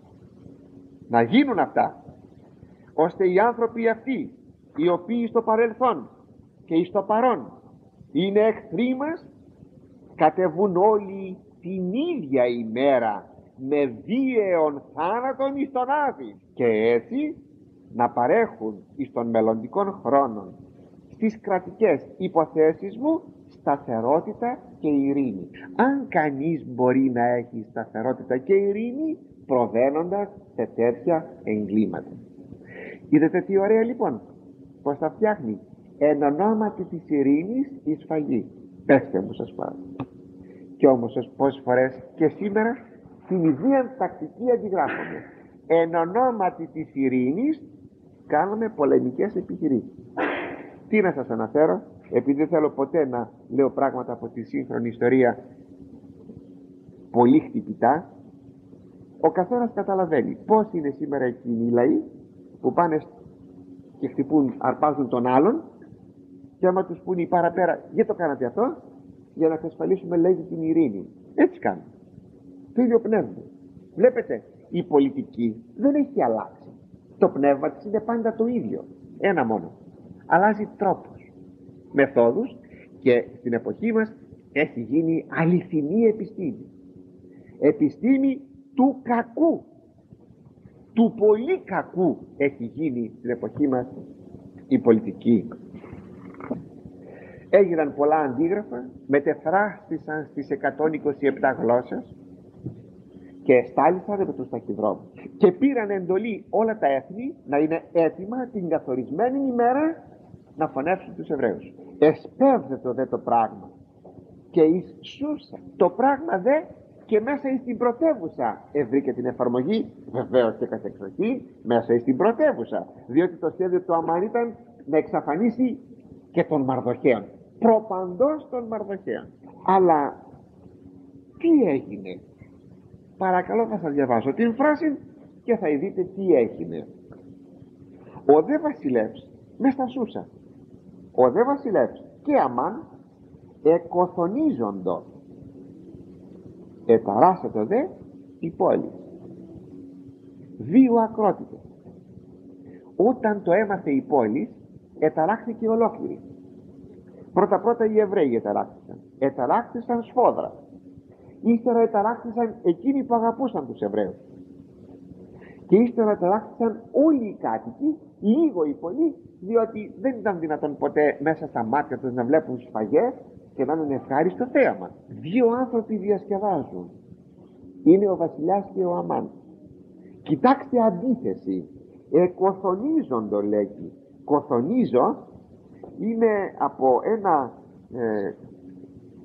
να γίνουν αυτά, ώστε οι άνθρωποι αυτοί, οι οποίοι στο παρελθόν και στο παρόν είναι εχθροί μας, κατεβούν όλοι την ίδια ημέρα με βίαιον θάνατον εις τον Άδη, και έτσι να παρέχουν εις των μελλοντικών χρόνων στις κρατικές υποθέσεις μου σταθερότητα και ειρήνη. Αν κανείς μπορεί να έχει σταθερότητα και ειρήνη προβαίνοντας σε τέτοια εγκλήματα. Είδατε τι ωραία λοιπόν, πως τα φτιάχνει εν ονόματι της ειρήνης η σφαγή. Πέστε μου σας πάρω. Κι όμως πόσες φορές και σήμερα την ιδία τακτική αντιγράφουμε. Εν ονόματι της ειρήνης κάνουμε πολεμικές επιχειρήσεις. Τι να σας αναφέρω, επειδή δεν θέλω ποτέ να λέω πράγματα από τη σύγχρονη ιστορία πολύ χτυπητά, ο καθένας καταλαβαίνει πώς είναι σήμερα εκείνοι οι λαοί που πάνε και χτυπούν, αρπάζουν τον άλλον, και άμα τους πούνε παραπέρα, γιατί το κάνατε αυτό? Για να εξασφαλίσουμε, λέγει, την ειρήνη. Έτσι κάνουν. Το ίδιο πνεύμα. Βλέπετε, η πολιτική δεν έχει αλλάξει. Το πνεύμα της είναι πάντα το ίδιο. Ένα μόνο. Αλλάζει τρόπους, μεθόδους, και στην εποχή μας έχει γίνει αληθινή επιστήμη. Επιστήμη του κακού, του πολύ κακού έχει γίνει στην εποχή μας η πολιτική. Έγιναν πολλά αντίγραφα, μετεφράστησαν στις εκατόν είκοσι επτά γλώσσες και εστάλησαν με τους ταχυδρόμους και πήραν εντολή όλα τα έθνη να είναι έτοιμα την καθορισμένη ημέρα να φωνεύσουν τους Εβραίους. Εσπεύδετο δε το πράγμα και εις Σούσα το πράγμα δε, και μέσα εις την πρωτεύουσα ευρήκε την εφαρμογή, βεβαίως και κατ' εξοχή μέσα εις την πρωτεύουσα, διότι το σχέδιο του Αμάν ήταν να εξαφανίσει και των Μαρδοχαίων, προπαντός των Μαρδοχαίων. Αλλά τι έγινε? Παρακαλώ, θα σας διαβάσω την φράση και θα δείτε τι έγινε. Ο δε βασιλεύς μες στα Σούσα, ο δε βασιλεύς και Αμάν εκοθονίζοντο, εταράσσετο δε η πόλη. Δύο ακρότητες. Όταν το έμαθε η πόλη, εταράχθηκε ολόκληρη. Πρώτα πρώτα οι Εβραίοι εταράχθησαν. Εταράχθησαν σφόδρα. Ύστερα εταράχθησαν εκείνοι που αγαπούσαν τους Εβραίους. Και ύστερα εταράχθησαν όλοι οι κάτοικοι, λίγο ή πολύ, διότι δεν ήταν δυνατόν ποτέ μέσα στα μάτια τους να βλέπουν σφαγές και να είναι ευχάριστο θέαμα. Δύο άνθρωποι διασκεδάζουν. Είναι ο βασιλιάς και ο Αμάν. Κοιτάξτε αντίθεση. Εκοθονίζοντο λέγει. Κοθονίζω είναι από ένα ε,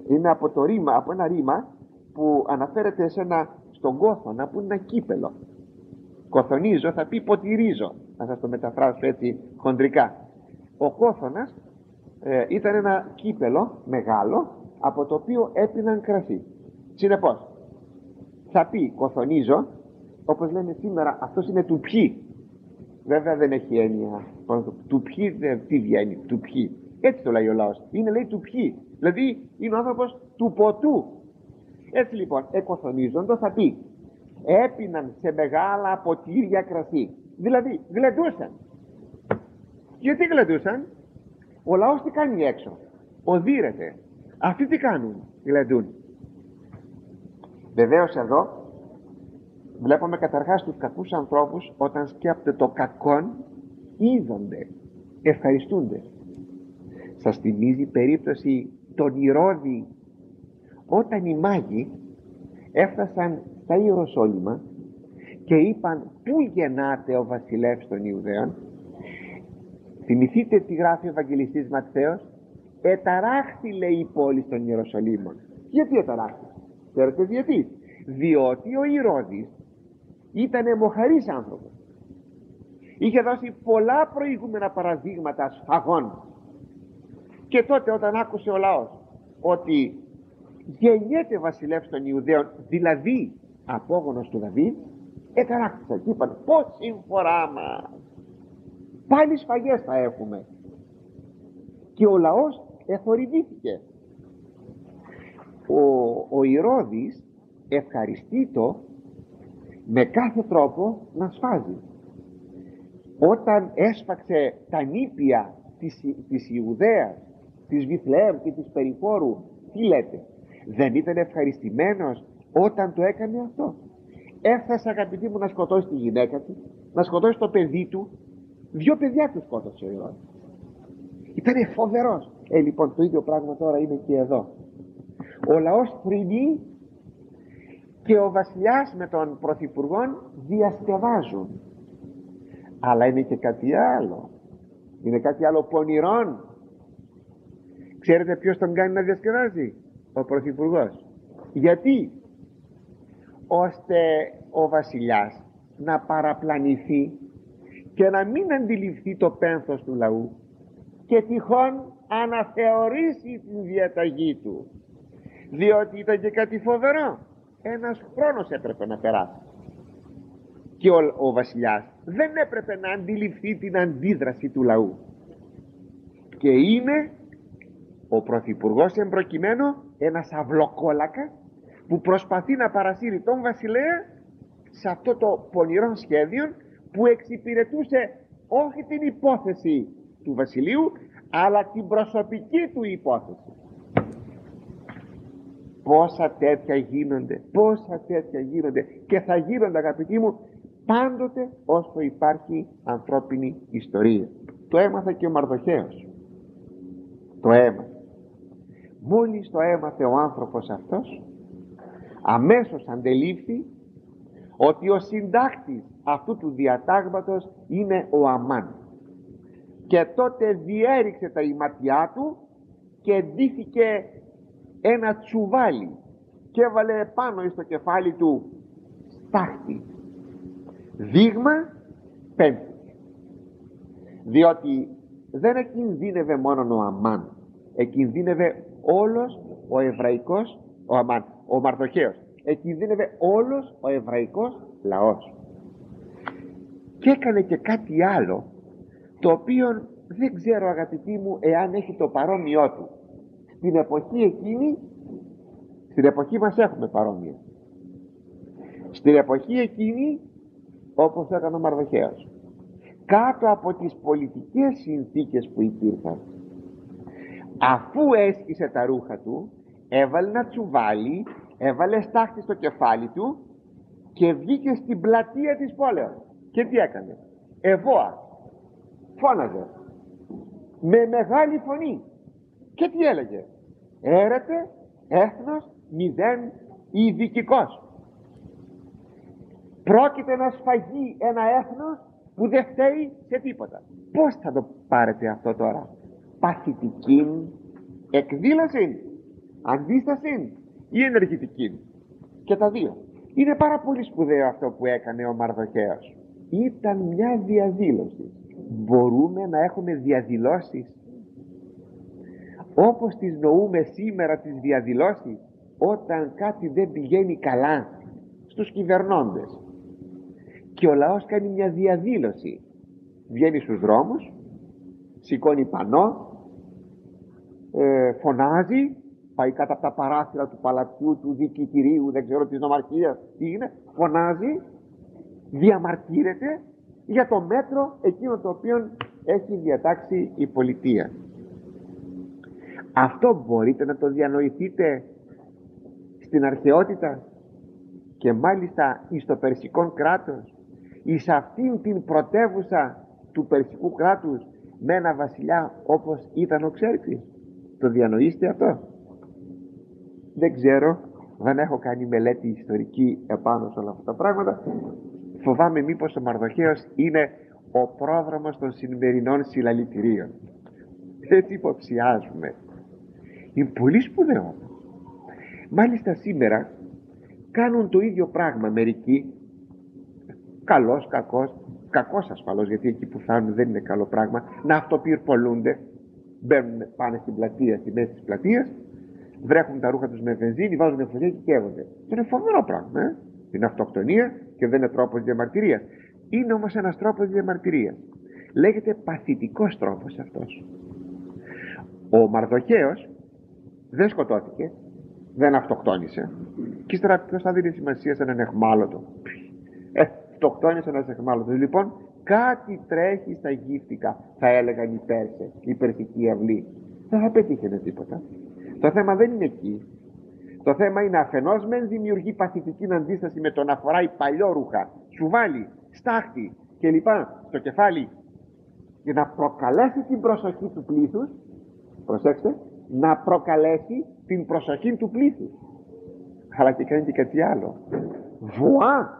Είναι από το ρήμα, από ένα ρήμα που αναφέρεται σε ένα, στον κόθωνα, που είναι ένα κύπελο. Κοθονίζω θα πει ποτηρίζω, να σας το μεταφράσω έτσι χοντρικά. Ο κόθωνας ε, ήταν ένα κύπελο μεγάλο, από το οποίο έπιναν κρασί. Συνεπώς θα πει κοθονίζω, όπως λένε σήμερα, αυτός είναι του ποιοι. Βέβαια δεν έχει έννοια του ποιοι, τι βγαίνει, του ποιοι. Έτσι το λέει ο λαός, είναι λέει του ποιοι, δηλαδή είναι ο άνθρωπος του ποτού. Έτσι λοιπόν, εκοθονίζοντο θα πει έπιναν σε μεγάλα ποτήρια κρασί, δηλαδή γλεντούσαν. Γιατί γλεντούσαν? Ο λαός τι κάνει έξω? Οδύρεται. Αυτοί τι κάνουν? Γλεντούν. Βεβαίως εδώ βλέπουμε καταρχάς τους κακούς ανθρώπους, όταν σκέπτονται το κακόν, είδονται, ευχαριστούνται. Σας θυμίζει περίπτωση τον Ηρώδη, όταν οι μάγοι έφτασαν στα Ιεροσόλυμα και είπαν πού γεννάται ο βασιλεύς των Ιουδαίων. Θυμηθείτε τι γράφει ο Ευαγγελιστής Ματθαίος? Εταράχθη, λέει, η πόλη των Ιεροσολύμων. Γιατί εταράχθη? Ξέρετε γιατί? Διότι ο Ηρώδης ήταν αιμοχαρής άνθρωπος, είχε δώσει πολλά προηγούμενα παραδείγματα σφαγών, και τότε όταν άκουσε ο λαός ότι γεννιέται βασιλεύς των Ιουδαίων, δηλαδή απόγονος του Δαβίδ, εταράχθησαν και είπαν πως συμφορά μας, πάλι σφαγές θα έχουμε. Και ο λαός εθορυβήθηκε. Ο, ο Ηρώδης ευχαριστείτο με κάθε τρόπο να σφάζει. Όταν έσφαξε τα νήπια της, της Ιουδαίας, της Βιθλεέμ και της περιφόρου, τι λέτε, δεν ήταν ευχαριστημένος όταν το έκανε αυτό? Έφτασε, αγαπητοί μου, να σκοτώσει τη γυναίκα του, να σκοτώσει το παιδί του. Δυο παιδιά του σκότωσε ο Ηρώδης. Ήτανε φοβερός. Ε, λοιπόν, το ίδιο πράγμα τώρα είναι και εδώ. Ο λαός θρηνεί και ο βασιλιάς με τον πρωθυπουργό διασκεδάζουν. Αλλά είναι και κάτι άλλο. Είναι κάτι άλλο πονηρόν. Ξέρετε ποιος τον κάνει να διασκεδάζει? Ο πρωθυπουργός. Γιατί? Ώστε ο βασιλιάς να παραπλανηθεί και να μην αντιληφθεί το πένθος του λαού και τυχόν αναθεωρήσει την διαταγή του, διότι ήταν και κάτι φοβερό. Ένας χρόνος έπρεπε να περάσει και ο, ο βασιλιάς δεν έπρεπε να αντιληφθεί την αντίδραση του λαού, και είναι ο πρωθυπουργός εμπροκειμένο ένας αυλοκόλακας που προσπαθεί να παρασύρει τον βασιλέα σε αυτό το πονηρό σχέδιο που εξυπηρετούσε όχι την υπόθεση του βασιλείου, αλλά την προσωπική του υπόθεση. Πόσα τέτοια γίνονται, πόσα τέτοια γίνονται και θα γίνονται, αγαπητοί μου, πάντοτε όσο υπάρχει ανθρώπινη ιστορία. Το έμαθε και ο Μαρδοχέος. Το έμαθε. Μόλις το έμαθε ο άνθρωπος αυτός, αμέσως αντελήφθη ότι ο συντάκτης αυτού του διατάγματος είναι ο Αμάν, και τότε διέριξε τα ηματιά του και ντύθηκε ένα τσουβάλι και έβαλε πάνω στο κεφάλι του στάχτη, δείγμα πένθους. Διότι δεν εκκινδύνευε μόνο ο Αμάν, εκκινδύνευε όλος ο εβραϊκός, ο Αμάν, ο Μαρδοχέος, εκκινδύνευε όλος ο εβραϊκός λαός. Και έκανε και κάτι άλλο, το οποίο δεν ξέρω, αγαπητοί μου, εάν έχει το παρόμοιό του. Στην εποχή εκείνη, στην εποχή μας έχουμε παρόμοια. Στην εποχή εκείνη, όπως έκανε ο Μαρδοχέος, κάτω από τις πολιτικές συνθήκες που υπήρχαν, αφού έσκησε τα ρούχα του, έβαλε ένα τσουβάλι, έβαλε στάχτη στο κεφάλι του και βγήκε στην πλατεία της πόλεως. Και τι έκανε? Εβόα, φώναζε με μεγάλη φωνή. Και τι έλεγε? Έρετε έθνος μηδέν ειδικικός. Πρόκειται να σφαγεί ένα έθνος που δεν φταίει σε τίποτα. Πώς θα το πάρετε αυτό τώρα? Παθητική εκδήλωση? αντίσταση ή ενεργητική? Και τα δύο. Είναι πάρα πολύ σπουδαίο αυτό που έκανε ο Μαρδοχέος. Ήταν μια διαδήλωση. Μπορούμε να έχουμε διαδηλώσεις όπως τις νοούμε σήμερα, τις διαδηλώσεις, όταν κάτι δεν πηγαίνει καλά στους κυβερνώντες και ο λαός κάνει μια διαδήλωση, βγαίνει στους δρόμους, σηκώνει πανό, ε, φωνάζει, πάει κάτω από τα παράθυρα του παλατιού, του διοικητηρίου, δεν ξέρω, της νομαρχίας, τι είναι, φωνάζει, διαμαρτύρεται για το μέτρο εκείνο το οποίο έχει διατάξει η πολιτεία. Αυτό μπορείτε να το διανοηθείτε στην αρχαιότητα και μάλιστα εις το περσικό κράτος, εις αυτήν την πρωτεύουσα του περσικού κράτους, με ένα βασιλιά όπως ήταν ο Ξέρξης? Το διανοείστε αυτό? Δεν ξέρω, δεν έχω κάνει μελέτη ιστορική επάνω σε όλα αυτά τα πράγματα. Φοβάμαι μήπως ο Μαρδοχέος είναι ο πρόδρομος των σημερινών συλλαλητηρίων. Έτσι υποψιάζουμε. Είναι πολύ σπουδαίο. Μάλιστα σήμερα κάνουν το ίδιο πράγμα μερικοί, καλός, κακός, κακός ασφαλώς, γιατί εκεί που φτάνουν δεν είναι καλό πράγμα, να αυτοπυρπολούνται, μπαίνουν, πάνε στην πλατεία, στη μέση της πλατείας, βρέχουν τα ρούχα τους με βενζίνη, βάζουν φωτιά και καίγονται. Είναι φοβερό πράγμα, ε? Είναι αυτοκτονία και δεν είναι τρόπος διαμαρτυρίας. Είναι όμως ένας τρόπος διαμαρτυρίας. Λέγεται παθητικός τρόπος αυτός. Ο Μαρδοχέος δεν σκοτώθηκε, δεν αυτοκτόνησε, και ύστερα ποιος θα δίνει σημασία σε έναν εχμάλωτο? Ε, αυτοκτόνησε ένας εχμάλωτος. Λοιπόν, κάτι τρέχει στα γύφτικα, θα έλεγαν οι Πέρσες, η περσική αυλή. Δεν θα πετύχαινε τίποτα. Το θέμα δεν είναι εκεί. Το θέμα είναι αφενός μεν δημιουργεί παθητική αντίσταση με το να φοράει παλιόρουχα, σουβάλι, στάχτη κλπ. Στο κεφάλι, για να προκαλέσει την προσοχή του πλήθους. Προσέξτε, να προκαλέσει την προσοχή του πλήθους. Αλλά και κάνει και κάτι άλλο. Βουά!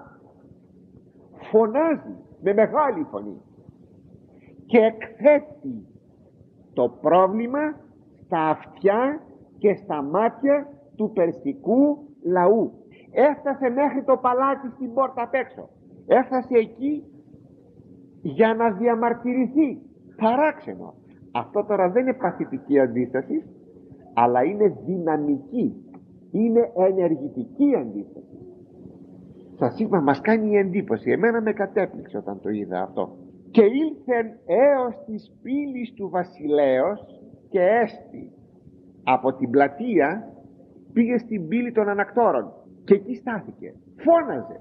Φωνάζει με μεγάλη φωνή και εκθέτει το πρόβλημα στα αυτιά και στα μάτια του περσικού λαού. Έφτασε μέχρι το παλάτι στην πόρτα απ' έξω. Έφτασε εκεί για να διαμαρτυρηθεί. Παράξενο. Αυτό τώρα δεν είναι παθητική αντίσταση, αλλά είναι δυναμική, είναι ενεργητική αντίσταση. Σας είπα, μας κάνει εντύπωση. Εμένα με κατέπληξε όταν το είδα αυτό. Και ήλθεν έως της πύλης του βασιλέως και έστη. Από την πλατεία πήγε στην πύλη των Ανακτόρων και εκεί στάθηκε, φώναζε.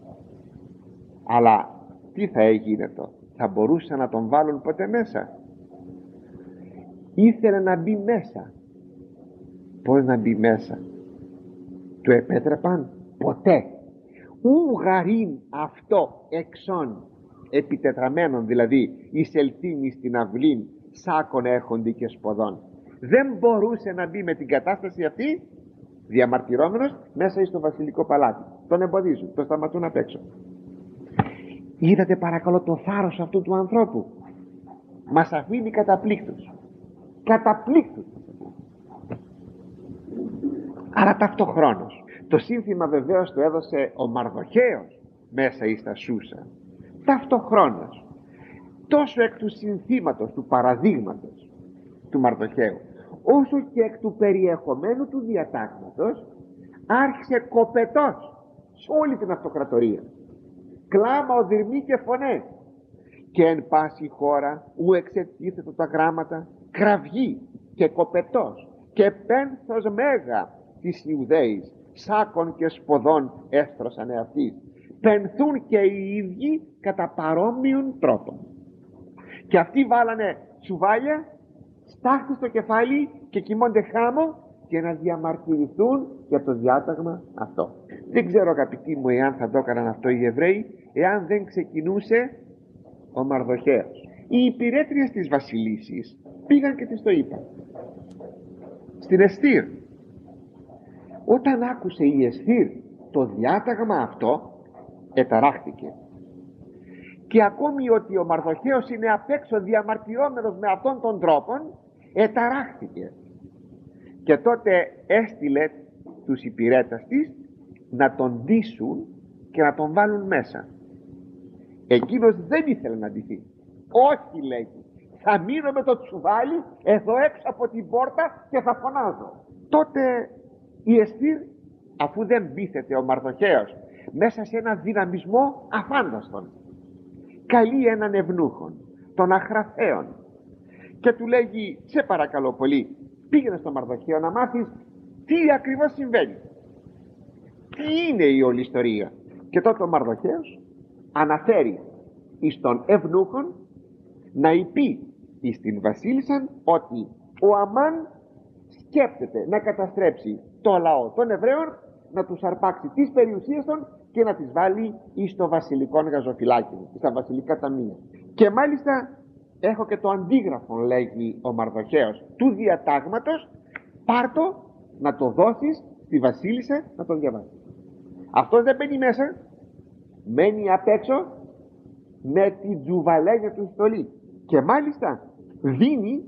Αλλά τι θα έγινε το? Θα μπορούσαν να τον βάλουν ποτέ μέσα? Ήθελε να μπει μέσα. Πώς να μπει μέσα? Του επέτρεπαν? Ποτέ. Ου γαρίν αυτό εξών, επιτετραμένων δηλαδή, εισελθύνει στην αυλήν, σάκων έχονται και σποδών. Δεν μπορούσε να μπει με την κατάσταση αυτή, διαμαρτυρόμενος, μέσα εις το βασιλικό παλάτι. Τον εμποδίζουν, τον σταματούν απ' έξω. Είδατε παρακαλώ το θάρρος αυτού του ανθρώπου? Μας αφήνει καταπλήκτους. Καταπλήκτους. Αλλά ταυτοχρόνως το σύνθημα βεβαίως το έδωσε ο Μαρδοχέος μέσα εις τα Σούσα. Ταυτοχρόνως, τόσο εκ του συνθήματος, του παραδείγματος του Μαρδοχαίου, όσο και εκ του περιεχομένου του διατάγματος, άρχισε κοπετός σε όλη την αυτοκρατορία. Κλάμα, οδυρμοί και φωνές. Και εν πάση χώρα ου εξετίθετο τα γράμματα, κραυγή και κοπετός και πένθος μέγα της Ιουδαίης, σάκων και σποδών έστρωσαν εαυτοί. Πενθούν και οι ίδιοι κατά παρόμοιων τρόπων. Και αυτοί βάλανε σουβάλια, στάχτη στο κεφάλι και κοιμώνται χάμω και να διαμαρτυρηθούν για το διάταγμα αυτό. Δεν ξέρω αγαπητοί μου εάν θα το έκαναν αυτό οι Εβραίοι, εάν δεν ξεκινούσε ο Μαρδοχέος. Οι υπηρέτριες της βασιλίσσης πήγαν και της το είπαν στην Εστίρ. Όταν άκουσε η Εστίρ το διάταγμα αυτό, εταράχτηκε. Και ακόμη ότι ο Μαρδοχέος είναι απ' έξω διαμαρτυρόμενος με αυτόν τον τρόπο, εταράχτηκε. Και τότε έστειλε τους υπηρέτας της να τον ντύσουν και να τον βάλουν μέσα. Εκείνος δεν ήθελε να ντυθεί. Όχι, λέγει, θα μείνω με το τσουβάλι εδώ έξω από την πόρτα και θα φωνάζω. Τότε η Εστήρ, αφού δεν μπήθεται ο Μαρδοχέος μέσα σε ένα δυναμισμό αφάνταστον, καλεί έναν ευνούχον, τον Αχραθέον, και του λέγει, σε παρακαλώ πολύ, πήγαινε στο Μαρδοχαίο να μάθεις τι ακριβώς συμβαίνει, τι είναι η όλη ιστορία. Και τότε ο Μαρδοχέος αναφέρει εις τον ευνούχον να υπεί εις την βασίλισσαν ότι ο Αμάν σκέπτεται να καταστρέψει το λαό των Εβραίων, να τους αρπάξει τις περιουσίες των και να τις βάλει εις το βασιλικό γαζοφυλάκι, στα βασιλικά ταμεία. Και μάλιστα έχω και το αντίγραφο, λέγει ο Μαρδοχέος, του διατάγματος, πάρτο να το δώσεις στη βασίλισσα να τον διαβάσει. Αυτός δεν μπαίνει μέσα, μένει απ' έξω με την τζουβαλέγια του στολή, και μάλιστα δίνει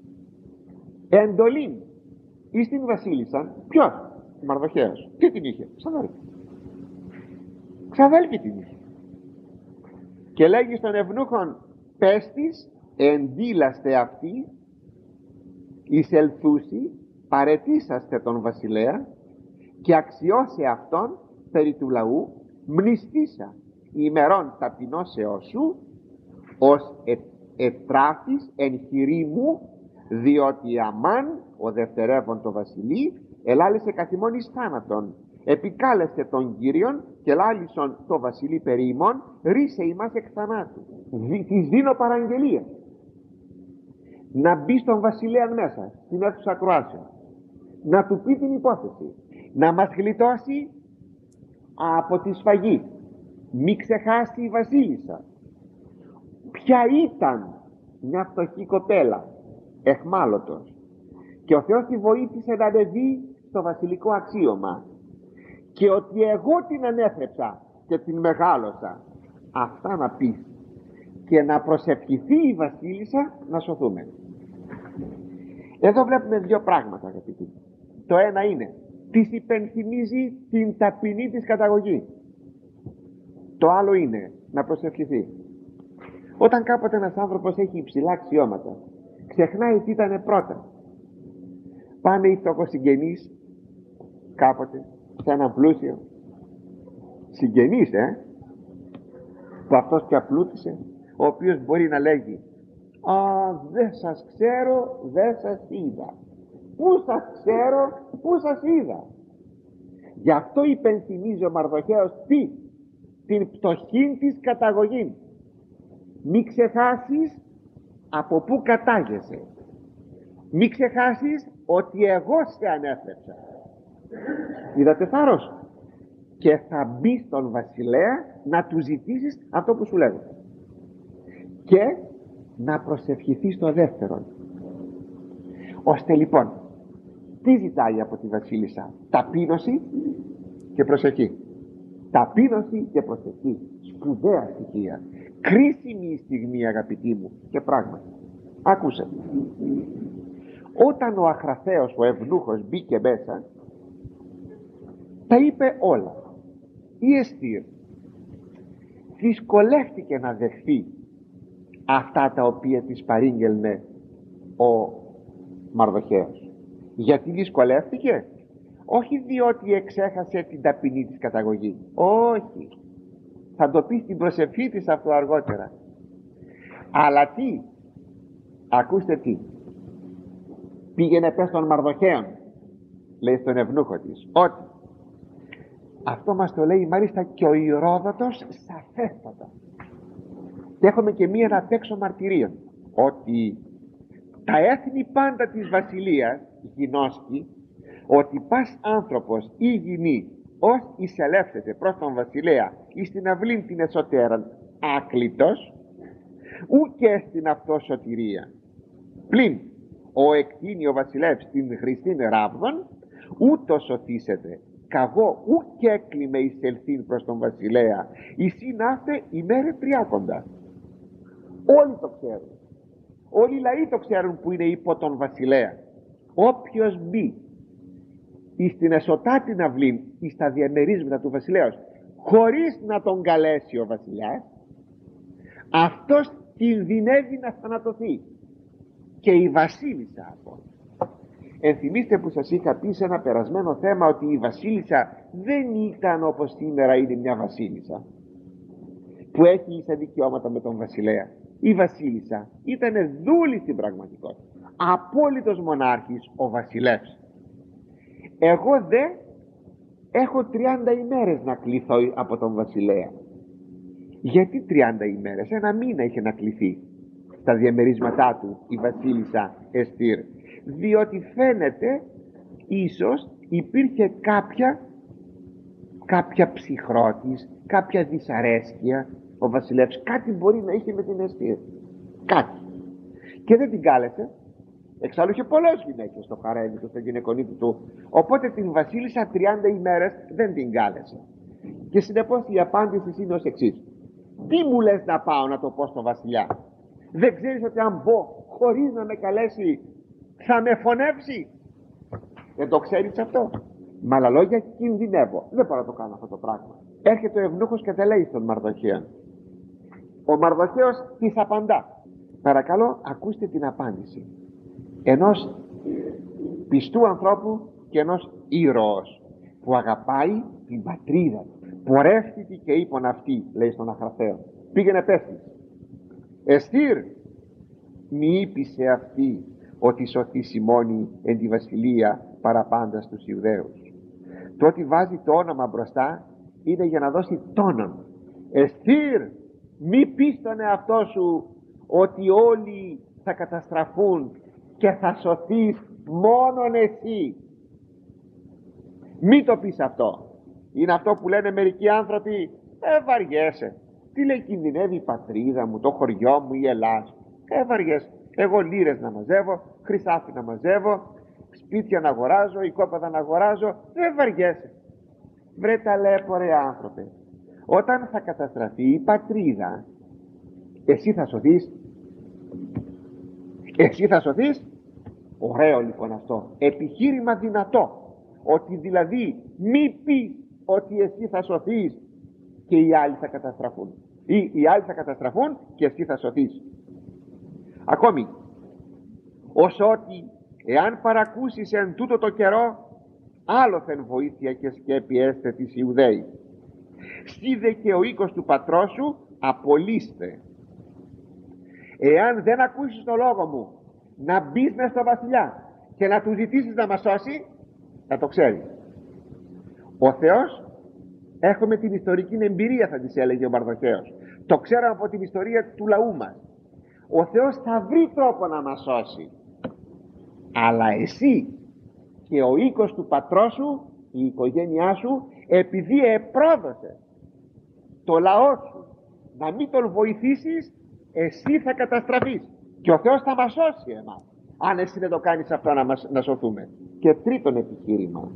εντολή εις την βασίλισσα. Ποιος? Ο Μαρδοχέος. Τι την είχε? Ξαδέλφη. Ξαδέλφη την είχε. Και λέγει στον ευνούχον, πες της, εντύλαστε αυτή, εισελθούσι, παρετήσαστε τον βασιλέα και αξιώσε αυτόν περί του λαού, μνηστήσα ημερών ταπεινώσεώς σου, ως ε, ετράφης εν χειρή μου, διότι Αμάν ο δευτερεύον το βασιλεί ελάλησε καθημών εις θάνατον, επικάλεσε τον Κύριον και λάλησον το βασιλεί περί ημών, ρίσε ημάς εκ θανάτου. Δι, της δίνω παραγγελία να μπει στον βασιλέα μέσα στην αίθουσα ακροάσεων, να του πει την υπόθεση, να μας γλιτώσει από τη σφαγή. Μη ξεχάσει η βασίλισσα ποια ήταν μια φτωχή κοπέλα, εχμάλωτος, και ο Θεός τη βοήθησε να ανεβεί στο βασιλικό αξίωμα, και ότι εγώ την ανέθρεψα και την μεγάλωσα. Αυτά να πεις και να προσευχηθεί η βασίλισσα να σωθούμε. Εδώ βλέπουμε δύο πράγματα, αγαπητοί. Το ένα είναι, της υπενθυμίζει την ταπεινή της καταγωγή. Το άλλο είναι να προσευχηθεί. Όταν κάποτε ένας άνθρωπος έχει υψηλά αξιώματα, ξεχνάει τι ήταν πρώτα. Πάνε οι φτωχοσυγγενείς κάποτε σε έναν πλούσιο συγγενής, ε, που αυτός και απλούτησε, ο οποίος μπορεί να λέγει, α, δεν σας ξέρω, δεν σας είδα. Πού σας ξέρω, πού σας είδα? Γι' αυτό υπενθυμίζει ο Μαρδοχέος τι? Την πτωχή της καταγωγή. Μη ξεχάσεις από πού κατάγεσαι. Μη ξεχάσεις ότι εγώ σε ανέθρεψα. Είδατε θάρρος? Και θα μπει στον βασιλέα να του ζητήσεις αυτό που σου λέγω, και να προσευχηθείς στο δεύτερον. Ώστε λοιπόν, τι ζητάει από τη βασίλισσα? Ταπείνωση και προσευχή. Ταπείνωση και προσευχή, σπουδαία στοιχεία, κρίσιμη στιγμή, αγαπητοί μου. Και πράγματι, άκουσε, όταν ο Αχραθέος, ο ευνούχος, μπήκε μέσα, τα είπε όλα. Η Εστήρ δυσκολεύτηκε να δεχθεί αυτά τα οποία της παρήγγελνε ο Μαρδοχέος. Γιατί δυσκολεύτηκε? Όχι διότι εξέχασε την ταπεινή της καταγωγή, όχι, θα το πει στην προσευχή της αυτό αργότερα. Αλλά τι? Ακούστε τι πήγαινε πες των Μαρδοχέων, λέει στον ευνούχο της, ότι αυτό μας το λέει μάλιστα και ο Ηρόδοτος σαφέστατα, και έχουμε και μία να παίξω μαρτυρίων, ότι τα έθνη πάντα της βασιλείας γινώσκει ότι πας άνθρωπος ή γυνή ως εισελεύσεται προς τον βασιλέα ή στην αυλήν την εσωτέραν άκλητος, ου και στην αυτό σωτηρία. Πλην ο εκτείνει ο βασιλεύς την χρηστήν ράβδον, ούτω σωθήσεται. Καγώ ου και έκλειμε εισελθήν προς τον βασιλέα, εισήν άφτε ημέρε τριάκοντα. Όλοι το ξέρουν. Όλοι οι λαοί το ξέρουν που είναι υπό τον βασιλέα. όποιος μπει εις την εσωτάτην αυλήν, εις τα διαμερίσματα του βασιλέως, χωρίς να τον καλέσει ο βασιλιάς, αυτός κινδυνεύει να θανατωθεί, και η βασίλισσα από. Ενθυμίστε που σας είχα πει σε ένα περασμένο θέμα ότι η βασίλισσα δεν ήταν όπως σήμερα είναι μια βασίλισσα που έχει ίσα δικαιώματα με τον βασιλέα. Η βασίλισσα ήταν δούλη στην πραγματικότητα, απόλυτος μονάρχης ο βασιλεύς. Εγώ δε έχω τριάντα ημέρες να κληθώ από τον βασιλέα. Γιατί τριάντα ημέρες? Ένα μήνα είχε να κληθεί στα διαμερίσματά του η βασίλισσα Εστήρ, διότι φαίνεται ίσως υπήρχε κάποια κάποια ψυχρότης, κάποια δυσαρέσκεια ο βασιλεύς, κάτι μπορεί να είχε με την Εστήρ, κάτι, και δεν την κάλεσε. Εξάλλου είχε πολλές γυναίκες στο χαρέμι του, στο γυναικονίτη του, οπότε την βασίλισσα τριάντα ημέρες δεν την κάλεσε. Και συνεπώς η απάντηση είναι ως εξής: τι μου λες να πάω να το πω στο βασιλιά? Δεν ξέρεις ότι αν μπω χωρίς να με καλέσει θα με φωνεύσει? Δεν το ξέρεις αυτό? Με άλλα λόγια, κινδυνεύω, δεν μπορώ να το κάνω αυτό το πράγμα. Έρχεται ο ευνούχος και τα λέει στον Μαρδοχαίο. Ο Μαρδοχαίος της απαντά. Παρακαλώ, ακούστε την απάντηση ενός πιστού ανθρώπου και ενός ήρωος που αγαπάει την πατρίδα του. Πορεύτηκε και είπον αυτή, λέει στον Αχραθαίο, πήγαινε πέφτει. Εστήρ, μη είπησε αυτή ότι σωθήσει μόνη εν τη βασιλεία παραπάντα στους Ιουδαίους. Το ότι βάζει το όνομα μπροστά είναι για να δώσει τόνον. Εστήρ, μη πεις στον εαυτό σου ότι όλοι θα καταστραφούν και θα σωθείς μόνον εσύ. Μη το πεις αυτό. Είναι αυτό που λένε μερικοί άνθρωποι: ε βαριέσαι, τι λέει, κινδυνεύει η πατρίδα μου, το χωριό μου, η Ελλάδα. Ε βαριέσαι, εγώ λίρες να μαζεύω, χρυσάφι να μαζεύω, σπίτια να αγοράζω, οικόπεδα να αγοράζω. Δεν βαριέσαι. Βρε ταλέπορε άνθρωπε, όταν θα καταστραφεί η πατρίδα, εσύ θα σωθείς? Εσύ θα σωθείς? Ωραίο λοιπόν αυτό, επιχείρημα δυνατό, ότι δηλαδή μη πει ότι εσύ θα σωθείς και οι άλλοι θα καταστραφούν, ή οι άλλοι θα καταστραφούν και εσύ θα σωθείς. Ακόμη, ως ότι εάν παρακούσεις εν τούτο το καιρό, άλλοθεν βοήθεια και σκέπη έστε της Ιουδαίοι. Στείδε και ο οίκος του πατρός σου απολύστε. Εάν δεν ακούσεις το λόγο μου να μπεις μες στο βασιλιά και να του ζητήσεις να μας σώσει, θα το ξέρει. Ο Θεός, έχουμε την ιστορική εμπειρία, θα της έλεγε ο Μαρδοχαίος, το ξέραμε από την ιστορία του λαού μας. Ο Θεός θα βρει τρόπο να μας σώσει, αλλά εσύ και ο οίκος του πατρός σου, η οικογένειά σου, επειδή επρόδωσε το λαό σου να μην τον βοηθήσεις, εσύ θα καταστραφείς και ο Θεός θα μας σώσει εμάς, αν εσύ δεν το κάνεις αυτό, να, μας, να σωθούμε. Και τρίτον επιχείρημα,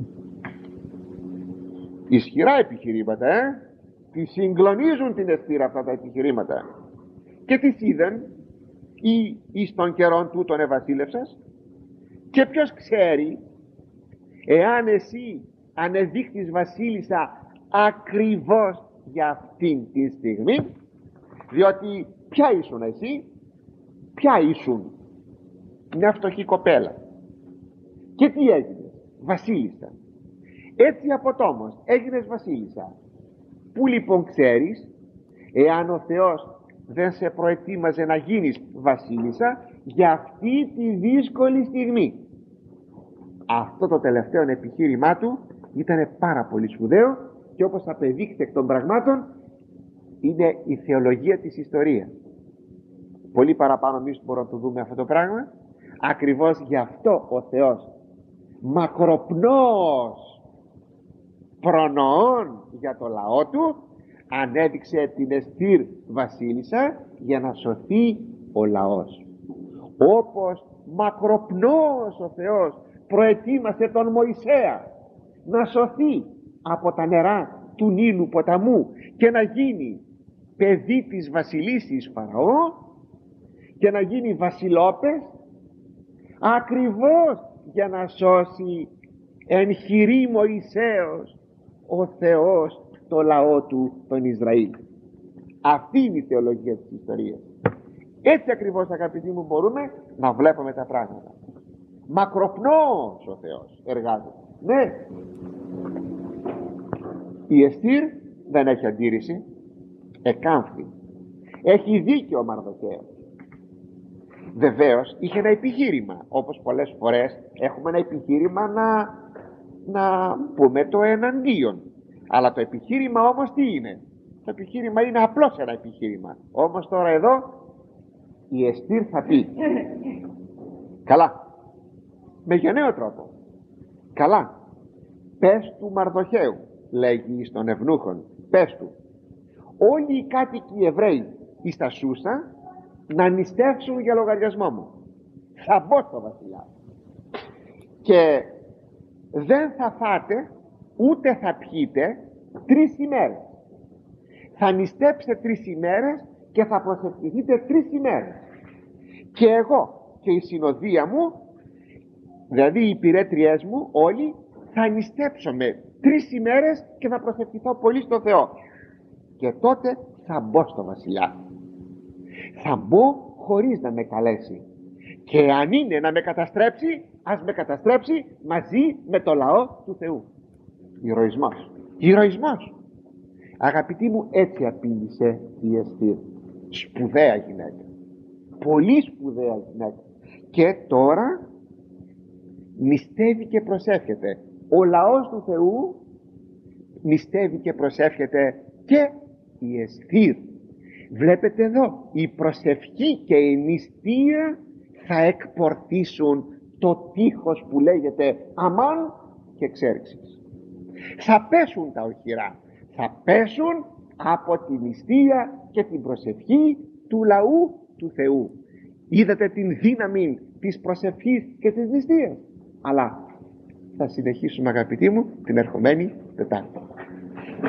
ισχυρά επιχειρήματα, ε? τι συγκλονίζουν την Εστήρ αυτά τα επιχειρήματα. Και τι είδεν ή εις των καιρών τούτων εβασίλευσας, και ποιος ξέρει εάν εσύ ανεδείχθης βασίλισσα ακριβώς για αυτήν τη στιγμή, διότι ποια ήσουν εσύ? Ποια ήσουν? Μια φτωχή κοπέλα. Και τι έγινε? Βασίλισσα. Έτσι από τόμος έγινες βασίλισσα. Πού λοιπόν ξέρεις εάν ο Θεός δεν σε προετοίμαζε να γίνεις βασίλισσα για αυτή τη δύσκολη στιγμή? Αυτό το τελευταίο επιχείρημά του ήταν πάρα πολύ σπουδαίο, και όπως απεδείχθη εκ των πραγμάτων είναι η θεολογία της ιστορίας. Πολύ παραπάνω εμείς μπορούμε να το δούμε αυτό το πράγμα. Ακριβώς γι' αυτό ο Θεός μακροπνός προνοών για το λαό του ανέδειξε την Εστήρ βασίλισσα για να σωθεί ο λαός. Όπως μακροπνός ο Θεός προετοίμασε τον Μωυσέα να σωθεί από τα νερά του Νείλου ποταμού και να γίνει παιδί της βασιλίσσης Φαραώ και να γίνει βασιλόπες, ακριβώς για να σώσει εν χειρή Μωυσέως ο Θεός το λαό του τον Ισραήλ. Αυτή είναι η θεολογία της ιστορίας. Έτσι ακριβώς, αγαπητοί μου, μπορούμε να βλέπουμε τα πράγματα. Μακροπνός ο Θεός εργάζεται. Ναι, η Εστήρ δεν έχει αντίρρηση, εκάμφθη, έχει δίκιο ο Μαρδοκαίος. Βεβαίως είχε ένα επιχείρημα, όπως πολλές φορές έχουμε ένα επιχείρημα να, να πούμε το εναντίον, αλλά το επιχείρημα όμως τι είναι? Το επιχείρημα είναι απλώς ένα επιχείρημα. Όμως τώρα εδώ η Εστήρ θα πει καλά, με γενναίο τρόπο, καλά, πες του Μαρδοχαίου, λέγει στον Ευνούχον, πες του όλοι οι κάτοικοι Εβραίοι εις τα Σούσα να νηστεύσουν για λογαριασμό μου. Θα μπω στο βασιλιά και δεν θα φάτε ούτε θα πιείτε τρεις ημέρες. Θα νηστέψετε τρεις ημέρες και θα προσευχηθείτε τρεις ημέρες, και εγώ και η συνοδεία μου, δηλαδή οι υπηρέτριές μου όλοι, θα νηστέψουμε τρεις ημέρες και θα προσευχηθώ πολύ στο Θεό, και τότε θα μπω στο βασιλιά. Θα μπω χωρίς να με καλέσει, και αν είναι να με καταστρέψει, ας με καταστρέψει μαζί με το λαό του Θεού. Ηρωισμός, ηρωισμός. Αγαπητοί μου, έτσι απείλησε η Εστήρ. Σπουδαία γυναίκα, πολύ σπουδαία γυναίκα, και τώρα νηστεύει και προσεύχεται. Ο λαός του Θεού νηστεύει και προσεύχεται, και η Εστήρ. Βλέπετε εδώ, η προσευχή και η νηστεία θα εκπορτήσουν το τείχος που λέγεται Αμάν και Ξέρξης. Θα πέσουν τα οχυρά, θα πέσουν από τη νηστεία και την προσευχή του λαού του Θεού. Είδατε την δύναμη της προσευχής και της νηστείας? Αλλά θα συνεχίσουμε, αγαπητοί μου, την ερχομένη Τετάρτη.